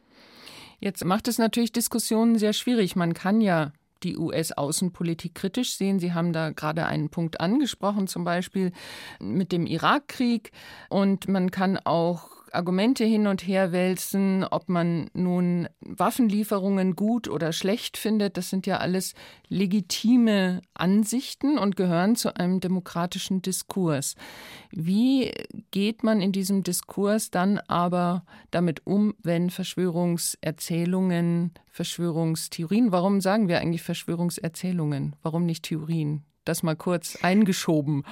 Jetzt macht es natürlich Diskussionen sehr schwierig. Man kann ja die US-Außenpolitik kritisch sehen. Sie haben da gerade einen Punkt angesprochen, zum Beispiel mit dem Irakkrieg. Und man kann auch Argumente hin und her wälzen, ob man nun Waffenlieferungen gut oder schlecht findet. Das sind ja alles legitime Ansichten und gehören zu einem demokratischen Diskurs. Wie geht man in diesem Diskurs dann aber damit um, wenn Verschwörungserzählungen, Verschwörungstheorien, warum sagen wir eigentlich Verschwörungserzählungen? Warum nicht Theorien? Das mal kurz eingeschoben.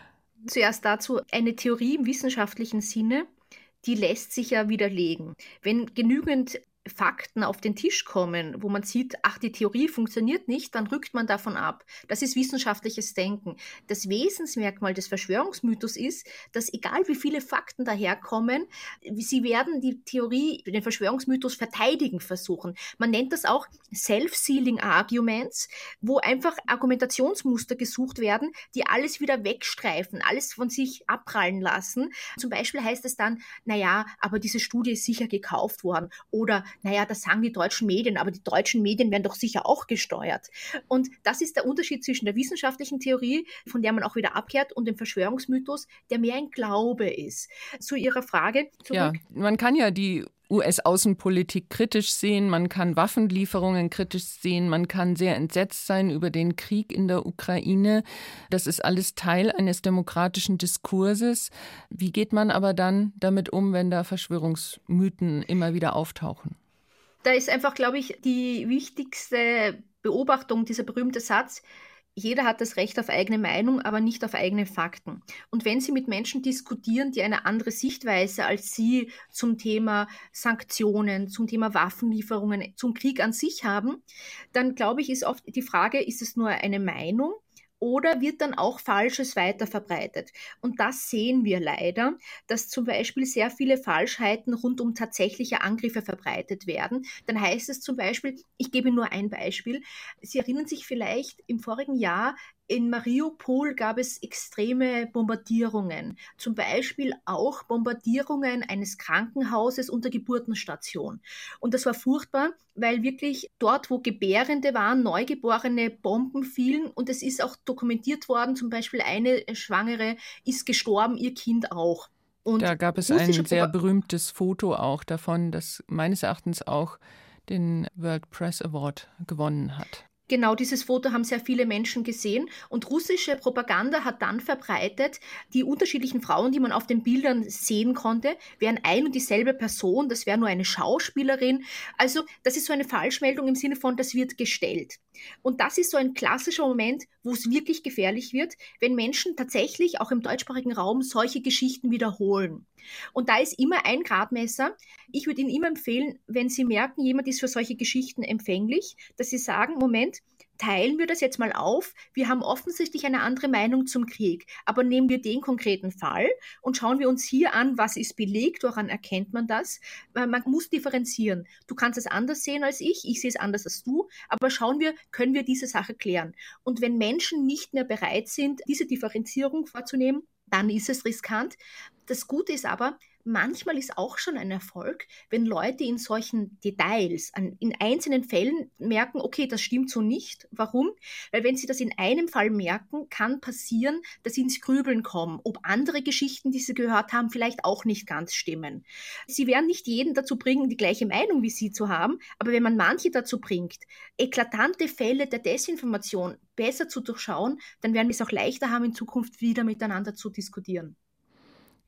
Zuerst dazu eine Theorie im wissenschaftlichen Sinne, die lässt sich ja widerlegen. Wenn genügend Fakten auf den Tisch kommen, wo man sieht, ach, die Theorie funktioniert nicht, dann rückt man davon ab. Das ist wissenschaftliches Denken. Das Wesensmerkmal des Verschwörungsmythos ist, dass egal wie viele Fakten daherkommen, sie werden die Theorie, den Verschwörungsmythos verteidigen versuchen. Man nennt das auch Self-Sealing Arguments, wo einfach Argumentationsmuster gesucht werden, die alles wieder wegstreifen, alles von sich abprallen lassen. Zum Beispiel heißt es dann, naja, aber diese Studie ist sicher gekauft worden oder naja, das sagen die deutschen Medien, aber die deutschen Medien werden doch sicher auch gesteuert. Und das ist der Unterschied zwischen der wissenschaftlichen Theorie, von der man auch wieder abkehrt, und dem Verschwörungsmythos, der mehr ein Glaube ist. Zu Ihrer Frage zurück. Ja, man kann ja die US-Außenpolitik kritisch sehen, man kann Waffenlieferungen kritisch sehen, man kann sehr entsetzt sein über den Krieg in der Ukraine. Das ist alles Teil eines demokratischen Diskurses. Wie geht man aber dann damit um, wenn da Verschwörungsmythen immer wieder auftauchen? Da ist einfach, glaube ich, die wichtigste Beobachtung, dieser berühmte Satz: Jeder hat das Recht auf eigene Meinung, aber nicht auf eigene Fakten. Und wenn Sie mit Menschen diskutieren, die eine andere Sichtweise als Sie zum Thema Sanktionen, zum Thema Waffenlieferungen, zum Krieg an sich haben, dann glaube ich, ist oft die Frage, ist es nur eine Meinung? Oder wird dann auch Falsches weiterverbreitet? Und das sehen wir leider, dass zum Beispiel sehr viele Falschheiten rund um tatsächliche Angriffe verbreitet werden. Dann heißt es zum Beispiel, ich gebe nur ein Beispiel, Sie erinnern sich vielleicht, im vorigen Jahr in Mariupol gab es extreme Bombardierungen, zum Beispiel auch Bombardierungen eines Krankenhauses und der Geburtenstation. Und das war furchtbar, weil wirklich dort, wo Gebärende waren, Neugeborene, Bomben fielen, und es ist auch dokumentiert worden, zum Beispiel eine Schwangere ist gestorben, ihr Kind auch. Und da gab es ein sehr berühmtes Foto auch davon, das meines Erachtens auch den World Press Award gewonnen hat. Genau, dieses Foto haben sehr viele Menschen gesehen, und russische Propaganda hat dann verbreitet, die unterschiedlichen Frauen, die man auf den Bildern sehen konnte, wären ein und dieselbe Person, das wäre nur eine Schauspielerin. Also das ist so eine Falschmeldung im Sinne von, das wird gestellt. Und das ist so ein klassischer Moment, wo es wirklich gefährlich wird, wenn Menschen tatsächlich auch im deutschsprachigen Raum solche Geschichten wiederholen. Und da ist immer ein Gradmesser. Ich würde Ihnen immer empfehlen, wenn Sie merken, jemand ist für solche Geschichten empfänglich, dass Sie sagen, Moment, teilen wir das jetzt mal auf. Wir haben offensichtlich eine andere Meinung zum Krieg, aber nehmen wir den konkreten Fall und schauen wir uns hier an, was ist belegt, woran erkennt man das. Man muss differenzieren. Du kannst es anders sehen als ich sehe es anders als du, aber schauen wir, können wir diese Sache klären. Und wenn Menschen nicht mehr bereit sind, diese Differenzierung vorzunehmen, dann ist es riskant. Das Gute ist aber, manchmal ist auch schon ein Erfolg, wenn Leute in solchen Details, in einzelnen Fällen merken, okay, das stimmt so nicht. Warum? Weil wenn sie das in einem Fall merken, kann passieren, dass sie ins Grübeln kommen, ob andere Geschichten, die sie gehört haben, vielleicht auch nicht ganz stimmen. Sie werden nicht jeden dazu bringen, die gleiche Meinung wie sie zu haben, aber wenn man manche dazu bringt, eklatante Fälle der Desinformation besser zu durchschauen, dann werden wir es auch leichter haben, in Zukunft wieder miteinander zu diskutieren.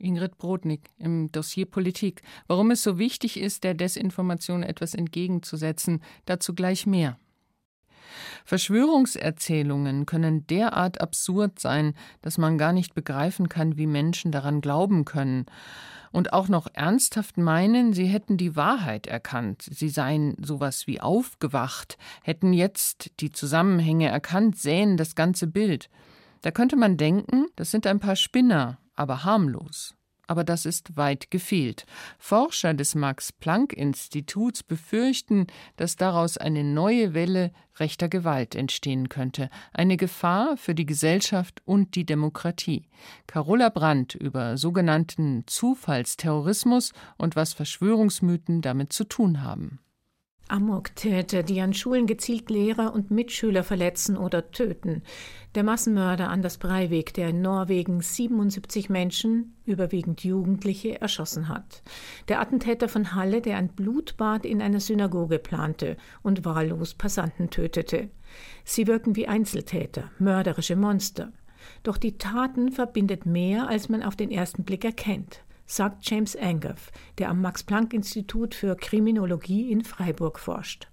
Ingrid Brodnik im Dossier Politik. Warum es so wichtig ist, der Desinformation etwas entgegenzusetzen, dazu gleich mehr. Verschwörungserzählungen können derart absurd sein, dass man gar nicht begreifen kann, wie Menschen daran glauben können. Und auch noch ernsthaft meinen, sie hätten die Wahrheit erkannt, sie seien sowas wie aufgewacht, hätten jetzt die Zusammenhänge erkannt, sähen das ganze Bild. Da könnte man denken, das sind ein paar Spinner, aber harmlos. Aber das ist weit gefehlt. Forscher des Max-Planck-Instituts befürchten, dass daraus eine neue Welle rechter Gewalt entstehen könnte. Eine Gefahr für die Gesellschaft und die Demokratie. Carola Brandt über sogenannten Zufallsterrorismus und was Verschwörungsmythen damit zu tun haben. Amoktäter, die an Schulen gezielt Lehrer und Mitschüler verletzen oder töten. Der Massenmörder Anders Breivik, der in Norwegen 77 Menschen, überwiegend Jugendliche, erschossen hat. Der Attentäter von Halle, der ein Blutbad in einer Synagoge plante und wahllos Passanten tötete. Sie wirken wie Einzeltäter, mörderische Monster. Doch die Taten verbindet mehr, als man auf den ersten Blick erkennt, sagt James Angoff, der am Max-Planck-Institut für Kriminologie in Freiburg forscht.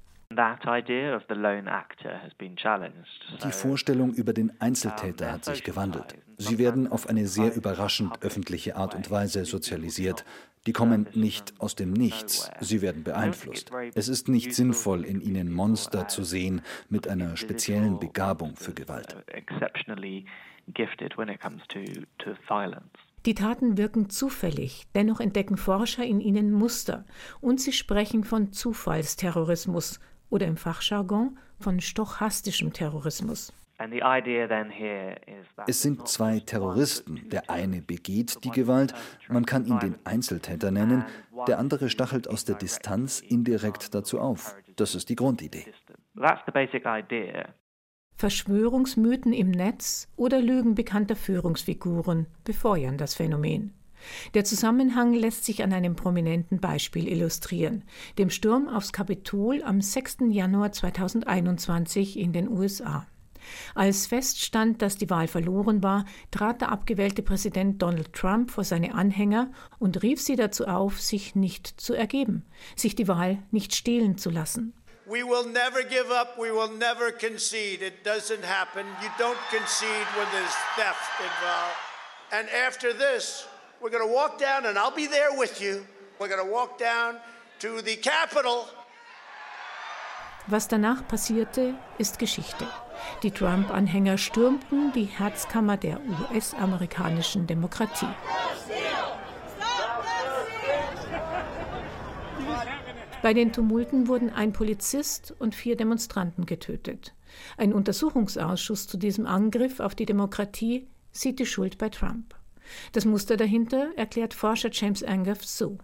Die Vorstellung über den Einzeltäter hat sich gewandelt. Sie werden auf eine sehr überraschend öffentliche Art und Weise sozialisiert. Die kommen nicht aus dem Nichts, sie werden beeinflusst. Es ist nicht sinnvoll, in ihnen Monster zu sehen mit einer speziellen Begabung für Gewalt. Die Taten wirken zufällig, dennoch entdecken Forscher in ihnen Muster und sie sprechen von Zufallsterrorismus oder im Fachjargon von stochastischem Terrorismus. Es sind zwei Terroristen. Der eine begeht die Gewalt, man kann ihn den Einzeltäter nennen, der andere stachelt aus der Distanz indirekt dazu auf. Das ist die Grundidee. Verschwörungsmythen im Netz oder Lügen bekannter Führungsfiguren befeuern das Phänomen. Der Zusammenhang lässt sich an einem prominenten Beispiel illustrieren, dem Sturm aufs Kapitol am 6. Januar 2021 in den USA. Als feststand, dass die Wahl verloren war, trat der abgewählte Präsident Donald Trump vor seine Anhänger und rief sie dazu auf, sich nicht zu ergeben, sich die Wahl nicht stehlen zu lassen. We will never give up. We will never concede. It doesn't happen. You don't concede when there's theft involved. And after this, we're going to walk down, and I'll be there with you. We're going to walk down to the Capitol. Was danach passierte, ist Geschichte. Die Trump-Anhänger stürmten die Herzkammer der US-amerikanischen Demokratie. Bei den Tumulten wurden ein Polizist und 4 Demonstranten getötet. Ein Untersuchungsausschuss zu diesem Angriff auf die Demokratie sieht die Schuld bei Trump. Das Muster dahinter erklärt Forscher James Angoff so.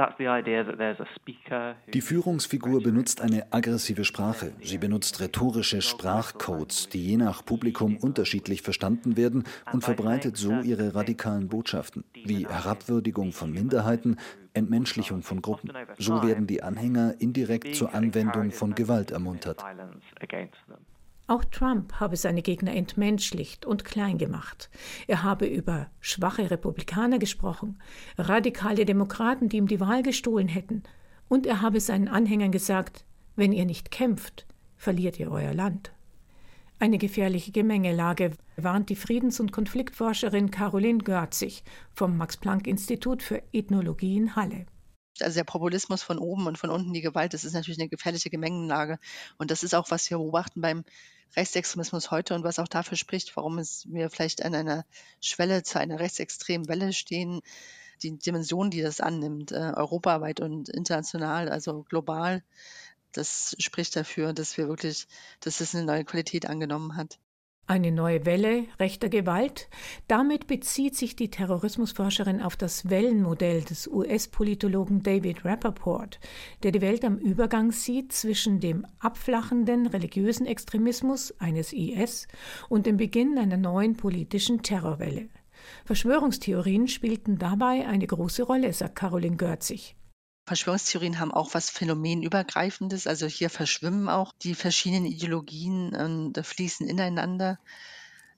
Die Führungsfigur benutzt eine aggressive Sprache. Sie benutzt rhetorische Sprachcodes, die je nach Publikum unterschiedlich verstanden werden und verbreitet so ihre radikalen Botschaften, wie Herabwürdigung von Minderheiten, Entmenschlichung von Gruppen. So werden die Anhänger indirekt zur Anwendung von Gewalt ermuntert. Auch Trump habe seine Gegner entmenschlicht und klein gemacht. Er habe über schwache Republikaner gesprochen, radikale Demokraten, die ihm die Wahl gestohlen hätten. Und er habe seinen Anhängern gesagt, wenn ihr nicht kämpft, verliert ihr euer Land. Eine gefährliche Gemengelage, warnt die Friedens- und Konfliktforscherin Caroline Görzig vom Max-Planck-Institut für Ethnologie in Halle. Also der Populismus von oben und von unten, die Gewalt, das ist natürlich eine gefährliche Gemengelage. Und das ist auch, was wir beobachten beim Rechtsextremismus heute und was auch dafür spricht, warum wir vielleicht an einer Schwelle zu einer rechtsextremen Welle stehen. Die Dimension, die das annimmt, europaweit und international, also global, das spricht dafür, dass es eine neue Qualität angenommen hat. Eine neue Welle rechter Gewalt? Damit bezieht sich die Terrorismusforscherin auf das Wellenmodell des US-Politologen David Rappaport, der die Welt am Übergang sieht zwischen dem abflachenden religiösen Extremismus eines IS und dem Beginn einer neuen politischen Terrorwelle. Verschwörungstheorien spielten dabei eine große Rolle, sagt Caroline Görzig. Verschwörungstheorien haben auch was Phänomenübergreifendes, also hier verschwimmen auch die verschiedenen Ideologien und fließen ineinander.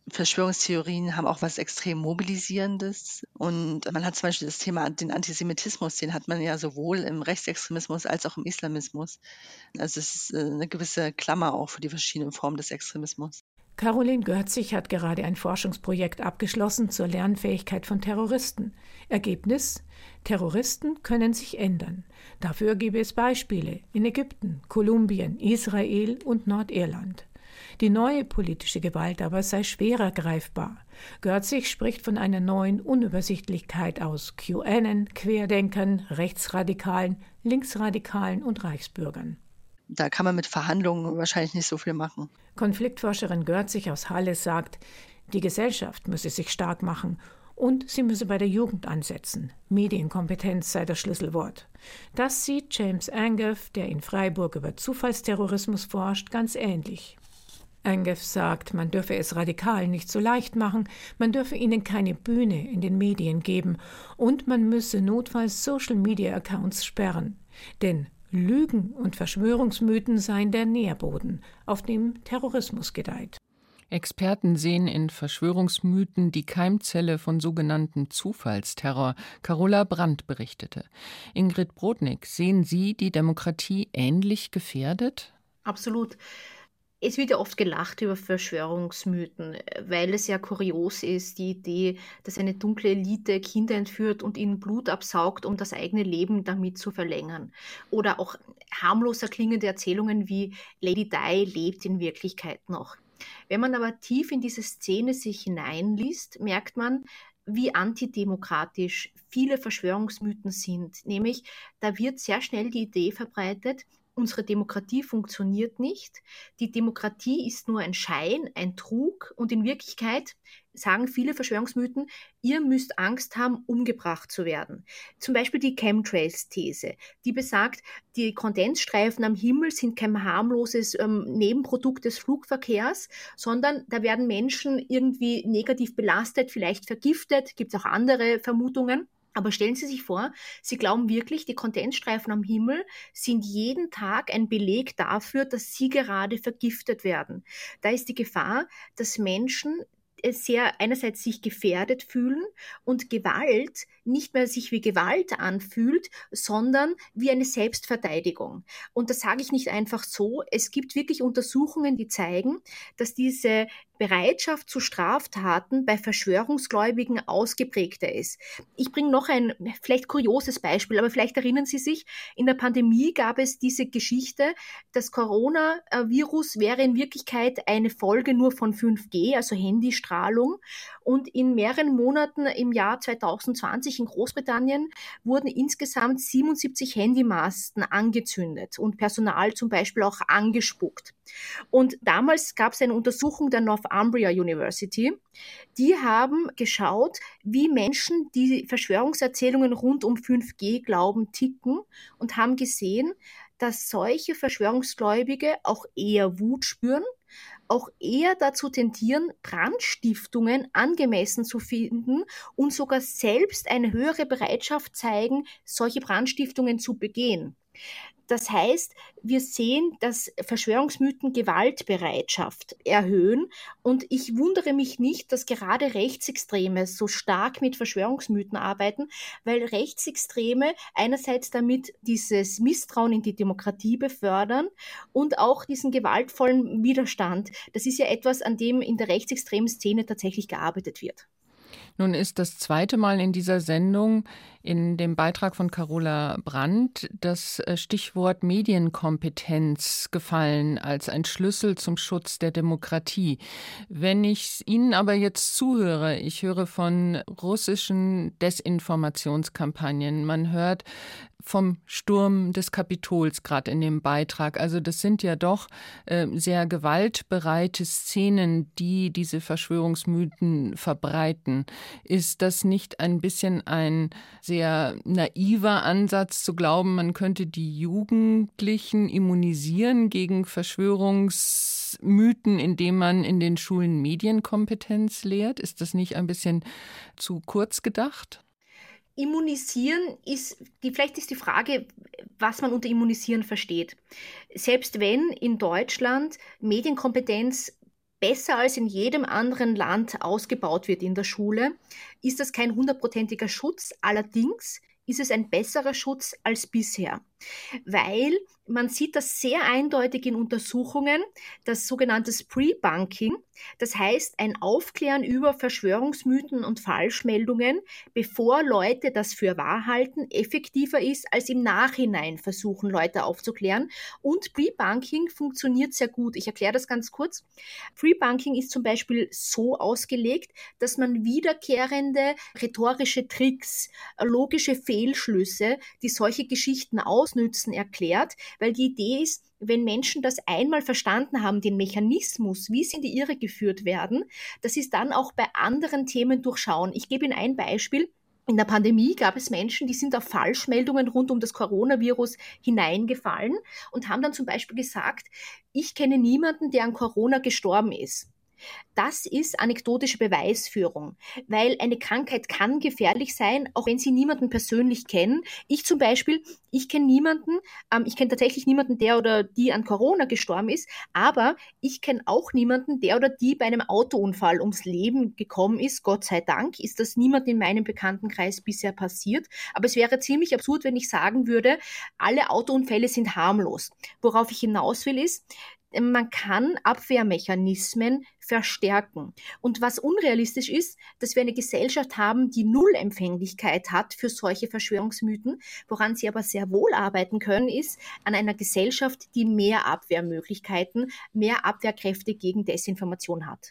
Verschwörungstheorien haben auch was extrem Mobilisierendes. Und man hat zum Beispiel das Thema, den Antisemitismus, den hat man ja sowohl im Rechtsextremismus als auch im Islamismus. Also es ist eine gewisse Klammer auch für die verschiedenen Formen des Extremismus. Caroline Görzig hat gerade ein Forschungsprojekt abgeschlossen zur Lernfähigkeit von Terroristen. Ergebnis: Terroristen können sich ändern. Dafür gebe es Beispiele in Ägypten, Kolumbien, Israel und Nordirland. Die neue politische Gewalt aber sei schwerer greifbar. Görzig spricht von einer neuen Unübersichtlichkeit aus QAnon, Querdenkern, Rechtsradikalen, Linksradikalen und Reichsbürgern. Da kann man mit Verhandlungen wahrscheinlich nicht so viel machen. Konfliktforscherin Görzig aus Halle sagt, die Gesellschaft müsse sich stark machen und sie müsse bei der Jugend ansetzen. Medienkompetenz sei das Schlüsselwort. Das sieht James Angeff, der in Freiburg über Zufallsterrorismus forscht, ganz ähnlich. Angeff sagt, man dürfe es Radikalen nicht so leicht machen, man dürfe ihnen keine Bühne in den Medien geben und man müsse notfalls Social-Media-Accounts sperren. Denn Lügen und Verschwörungsmythen seien der Nährboden, auf dem Terrorismus gedeiht. Experten sehen in Verschwörungsmythen die Keimzelle von sogenannten Zufallsterror. Carola Brandt berichtete. Ingrid Brodnik, sehen Sie die Demokratie ähnlich gefährdet? Absolut. Es wird ja oft gelacht über Verschwörungsmythen, weil es ja kurios ist, die Idee, dass eine dunkle Elite Kinder entführt und ihnen Blut absaugt, um das eigene Leben damit zu verlängern. Oder auch harmloser klingende Erzählungen wie Lady Di lebt in Wirklichkeit noch. Wenn man aber tief in diese Szene sich hineinliest, merkt man, wie antidemokratisch viele Verschwörungsmythen sind. Nämlich, da wird sehr schnell die Idee verbreitet, unsere Demokratie funktioniert nicht. Die Demokratie ist nur ein Schein, ein Trug und in Wirklichkeit sagen viele Verschwörungsmythen, ihr müsst Angst haben, umgebracht zu werden. Zum Beispiel die Chemtrails-These, die besagt, die Kondensstreifen am Himmel sind kein harmloses Nebenprodukt des Flugverkehrs, sondern da werden Menschen irgendwie negativ belastet, vielleicht vergiftet, gibt es auch andere Vermutungen. Aber stellen Sie sich vor, Sie glauben wirklich, die Kondensstreifen am Himmel sind jeden Tag ein Beleg dafür, dass Sie gerade vergiftet werden. Da ist die Gefahr, dass Menschen sehr einerseits sich gefährdet fühlen und Gewalt nicht mehr sich wie Gewalt anfühlt, sondern wie eine Selbstverteidigung. Und das sage ich nicht einfach so. Es gibt wirklich Untersuchungen, die zeigen, dass diese Bereitschaft zu Straftaten bei Verschwörungsgläubigen ausgeprägter ist. Ich bringe noch ein vielleicht kurioses Beispiel, aber vielleicht erinnern Sie sich, in der Pandemie gab es diese Geschichte, das Coronavirus wäre in Wirklichkeit eine Folge nur von 5G, also Handystrahlung. Und in mehreren Monaten im Jahr 2020 in Großbritannien wurden insgesamt 77 Handymasten angezündet und Personal zum Beispiel auch angespuckt. Und damals gab es eine Untersuchung der Northumbria University. Die haben geschaut, wie Menschen, die Verschwörungserzählungen rund um 5G glauben, ticken und haben gesehen, dass solche Verschwörungsgläubige auch eher Wut spüren, auch eher dazu tendieren, Brandstiftungen angemessen zu finden und sogar selbst eine höhere Bereitschaft zeigen, solche Brandstiftungen zu begehen. Das heißt, wir sehen, dass Verschwörungsmythen Gewaltbereitschaft erhöhen und ich wundere mich nicht, dass gerade Rechtsextreme so stark mit Verschwörungsmythen arbeiten, weil Rechtsextreme einerseits damit dieses Misstrauen in die Demokratie befördern und auch diesen gewaltvollen Widerstand. Das ist ja etwas, an dem in der rechtsextremen Szene tatsächlich gearbeitet wird. Nun ist das zweite Mal in dieser Sendung in dem Beitrag von Carola Brandt das Stichwort Medienkompetenz gefallen als ein Schlüssel zum Schutz der Demokratie. Wenn ich Ihnen aber jetzt zuhöre, ich höre von russischen Desinformationskampagnen, man hört vom Sturm des Kapitols gerade in dem Beitrag. Also das sind ja doch sehr gewaltbereite Szenen, die diese Verschwörungsmythen verbreiten. Ist das nicht ein bisschen ein sehr naiver Ansatz zu glauben, man könnte die Jugendlichen immunisieren gegen Verschwörungsmythen, indem man in den Schulen Medienkompetenz lehrt? Ist das nicht ein bisschen zu kurz gedacht? Immunisieren vielleicht ist die Frage, was man unter Immunisieren versteht. Selbst wenn in Deutschland Medienkompetenz besser als in jedem anderen Land ausgebaut wird in der Schule, ist das kein 100%iger Schutz. Allerdings ist es ein besserer Schutz als bisher, weil man sieht das sehr eindeutig in Untersuchungen, das sogenannte Pre-Bunking, das heißt ein Aufklären über Verschwörungsmythen und Falschmeldungen, bevor Leute das für wahr halten, effektiver ist, als im Nachhinein versuchen, Leute aufzuklären. Und Pre-Bunking funktioniert sehr gut. Ich erkläre das ganz kurz. Pre-Bunking ist zum Beispiel so ausgelegt, dass man wiederkehrende rhetorische Tricks, logische Fehlschlüsse, die solche Geschichten ausnützen, erklärt, weil die Idee ist, wenn Menschen das einmal verstanden haben, den Mechanismus, wie sie in die Irre geführt werden, dass sie es dann auch bei anderen Themen durchschauen. Ich gebe Ihnen ein Beispiel. In der Pandemie gab es Menschen, die sind auf Falschmeldungen rund um das Coronavirus hineingefallen und haben dann zum Beispiel gesagt, ich kenne niemanden, der an Corona gestorben ist. Das ist anekdotische Beweisführung, weil eine Krankheit kann gefährlich sein, auch wenn Sie niemanden persönlich kennen. Ich zum Beispiel, ich kenne niemanden, ich kenne tatsächlich niemanden, der oder die an Corona gestorben ist, aber ich kenne auch niemanden, der oder die bei einem Autounfall ums Leben gekommen ist. Gott sei Dank ist das niemandem in meinem Bekanntenkreis bisher passiert, aber es wäre ziemlich absurd, wenn ich sagen würde, alle Autounfälle sind harmlos. Worauf ich hinaus will ist, man kann Abwehrmechanismen verstärken. Und was unrealistisch ist, dass wir eine Gesellschaft haben, die Nullempfänglichkeit hat für solche Verschwörungsmythen. Woran sie aber sehr wohl arbeiten können, ist an einer Gesellschaft, die mehr Abwehrmöglichkeiten, mehr Abwehrkräfte gegen Desinformation hat.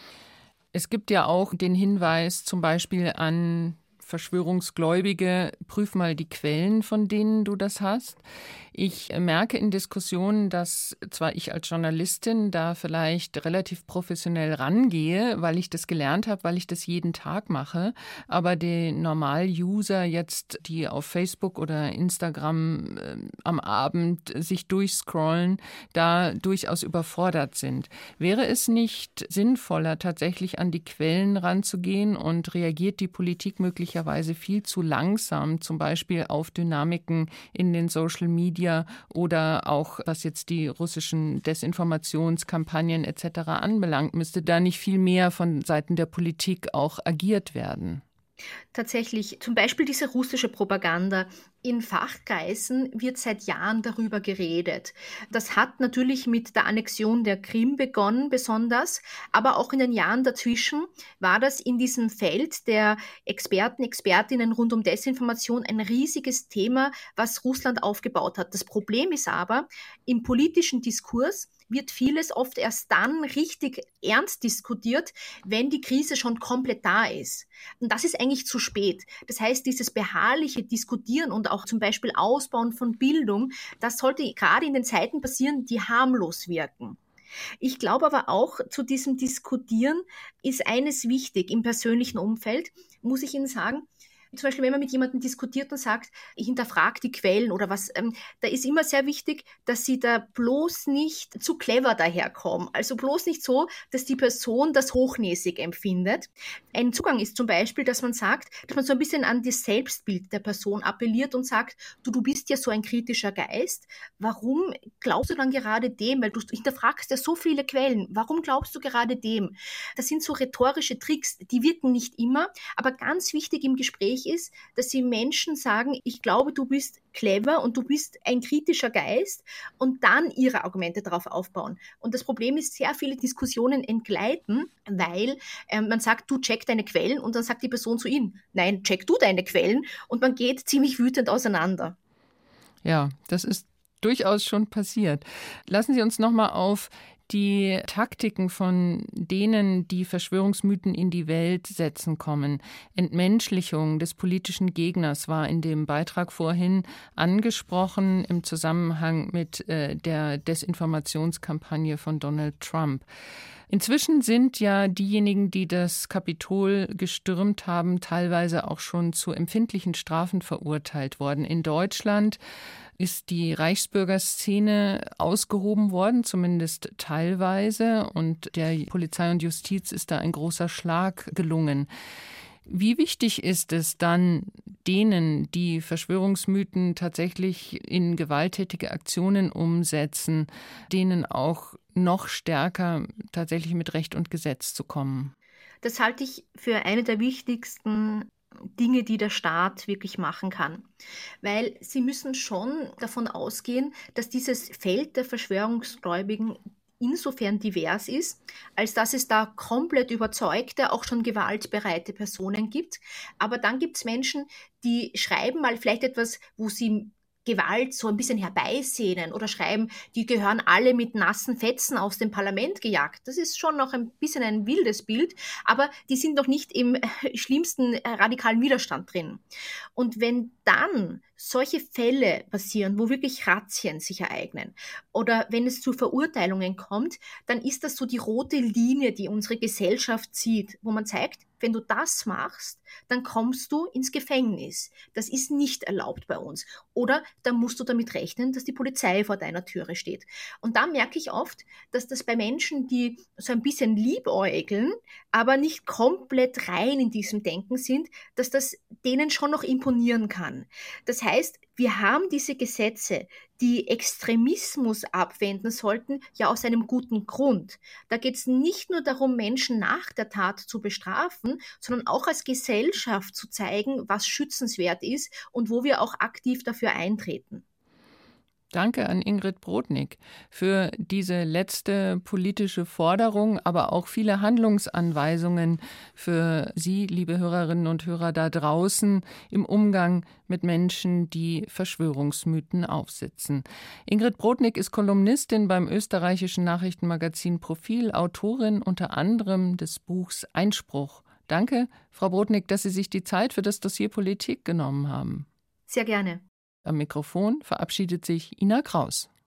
Es gibt ja auch den Hinweis zum Beispiel an Verschwörungsgläubige, prüf mal die Quellen, von denen du das hast. Ich merke in Diskussionen, dass zwar ich als Journalistin da vielleicht relativ professionell rangehe, weil ich das gelernt habe, weil ich das jeden Tag mache, aber die Normal-User jetzt, die auf Facebook oder Instagram am Abend sich durchscrollen, da durchaus überfordert sind. Wäre es nicht sinnvoller, tatsächlich an die Quellen ranzugehen und reagiert die Politik möglicherweise viel zu langsam, zum Beispiel auf Dynamiken in den Social Media oder auch, was jetzt die russischen Desinformationskampagnen etc. anbelangt, müsste da nicht viel mehr von Seiten der Politik auch agiert werden? Tatsächlich, zum Beispiel diese russische Propaganda. In Fachkreisen wird seit Jahren darüber geredet. Das hat natürlich mit der Annexion der Krim begonnen, besonders, aber auch in den Jahren dazwischen war das in diesem Feld der Experten, Expertinnen rund um Desinformation ein riesiges Thema, was Russland aufgebaut hat. Das Problem ist aber, im politischen Diskurs wird vieles oft erst dann richtig ernst diskutiert, wenn die Krise schon komplett da ist. Und das ist eigentlich zu spät. Das heißt, dieses beharrliche Diskutieren und auch zum Beispiel Ausbauen von Bildung, das sollte gerade in den Zeiten passieren, die harmlos wirken. Ich glaube aber auch, zu diesem Diskutieren ist eines wichtig. Im persönlichen Umfeld muss ich Ihnen sagen, zum Beispiel, wenn man mit jemandem diskutiert und sagt, ich hinterfrage die Quellen oder was, da ist immer sehr wichtig, dass sie da bloß nicht zu clever daherkommen. Also bloß nicht so, dass die Person das hochnäsig empfindet. Ein Zugang ist zum Beispiel, dass man sagt, dass man so ein bisschen an das Selbstbild der Person appelliert und sagt, du bist ja so ein kritischer Geist. Warum glaubst du dann gerade dem? Weil du hinterfragst ja so viele Quellen. Warum glaubst du gerade dem? Das sind so rhetorische Tricks, die wirken nicht immer, aber ganz wichtig im Gespräch ist, dass sie Menschen sagen, ich glaube, du bist clever und du bist ein kritischer Geist und dann ihre Argumente darauf aufbauen. Und das Problem ist, sehr viele Diskussionen entgleiten, weil man sagt, du check deine Quellen und dann sagt die Person zu ihnen, nein, check du deine Quellen und man geht ziemlich wütend auseinander. Ja, das ist durchaus schon passiert. Lassen Sie uns nochmal auf die Taktiken von denen, die Verschwörungsmythen in die Welt setzen, kommen. Entmenschlichung des politischen Gegners war in dem Beitrag vorhin angesprochen im Zusammenhang mit der Desinformationskampagne von Donald Trump. Inzwischen sind ja diejenigen, die das Kapitol gestürmt haben, teilweise auch schon zu empfindlichen Strafen verurteilt worden. In Deutschland ist die Reichsbürgerszene ausgehoben worden, zumindest teilweise. Und der Polizei und Justiz ist da ein großer Schlag gelungen. Wie wichtig ist es dann, denen, die Verschwörungsmythen tatsächlich in gewalttätige Aktionen umsetzen, denen auch noch stärker tatsächlich mit Recht und Gesetz zu kommen? Das halte ich für eine der wichtigsten Dinge, die der Staat wirklich machen kann. Weil sie müssen schon davon ausgehen, dass dieses Feld der Verschwörungsgläubigen insofern divers ist, als dass es da komplett überzeugte, auch schon gewaltbereite Personen gibt. Aber dann gibt es Menschen, die schreiben mal vielleicht etwas, wo sie Gewalt so ein bisschen herbeisehnen oder schreiben, die gehören alle mit nassen Fetzen aus dem Parlament gejagt. Das ist schon noch ein bisschen ein wildes Bild, aber die sind noch nicht im schlimmsten radikalen Widerstand drin. Und wenn dann solche Fälle passieren, wo wirklich Razzien sich ereignen oder wenn es zu Verurteilungen kommt, dann ist das so die rote Linie, die unsere Gesellschaft zieht, wo man zeigt, wenn du das machst, dann kommst du ins Gefängnis. Das ist nicht erlaubt bei uns. Oder dann musst du damit rechnen, dass die Polizei vor deiner Türe steht. Und da merke ich oft, dass das bei Menschen, die so ein bisschen liebäugeln, aber nicht komplett rein in diesem Denken sind, dass das denen schon noch imponieren kann. Das heißt, wir haben diese Gesetze, die Extremismus abwenden sollten, ja aus einem guten Grund. Da geht es nicht nur darum, Menschen nach der Tat zu bestrafen, sondern auch als Gesellschaft zu zeigen, was schützenswert ist und wo wir auch aktiv dafür eintreten. Danke an Ingrid Brodnik für diese letzte politische Forderung, aber auch viele Handlungsanweisungen für Sie, liebe Hörerinnen und Hörer da draußen, im Umgang mit Menschen, die Verschwörungsmythen aufsitzen. Ingrid Brodnik ist Kolumnistin beim österreichischen Nachrichtenmagazin Profil, Autorin unter anderem des Buchs Einspruch. Danke, Frau Brodnik, dass Sie sich die Zeit für das Dossier Politik genommen haben. Sehr gerne. Am Mikrofon verabschiedet sich Ina Kraus.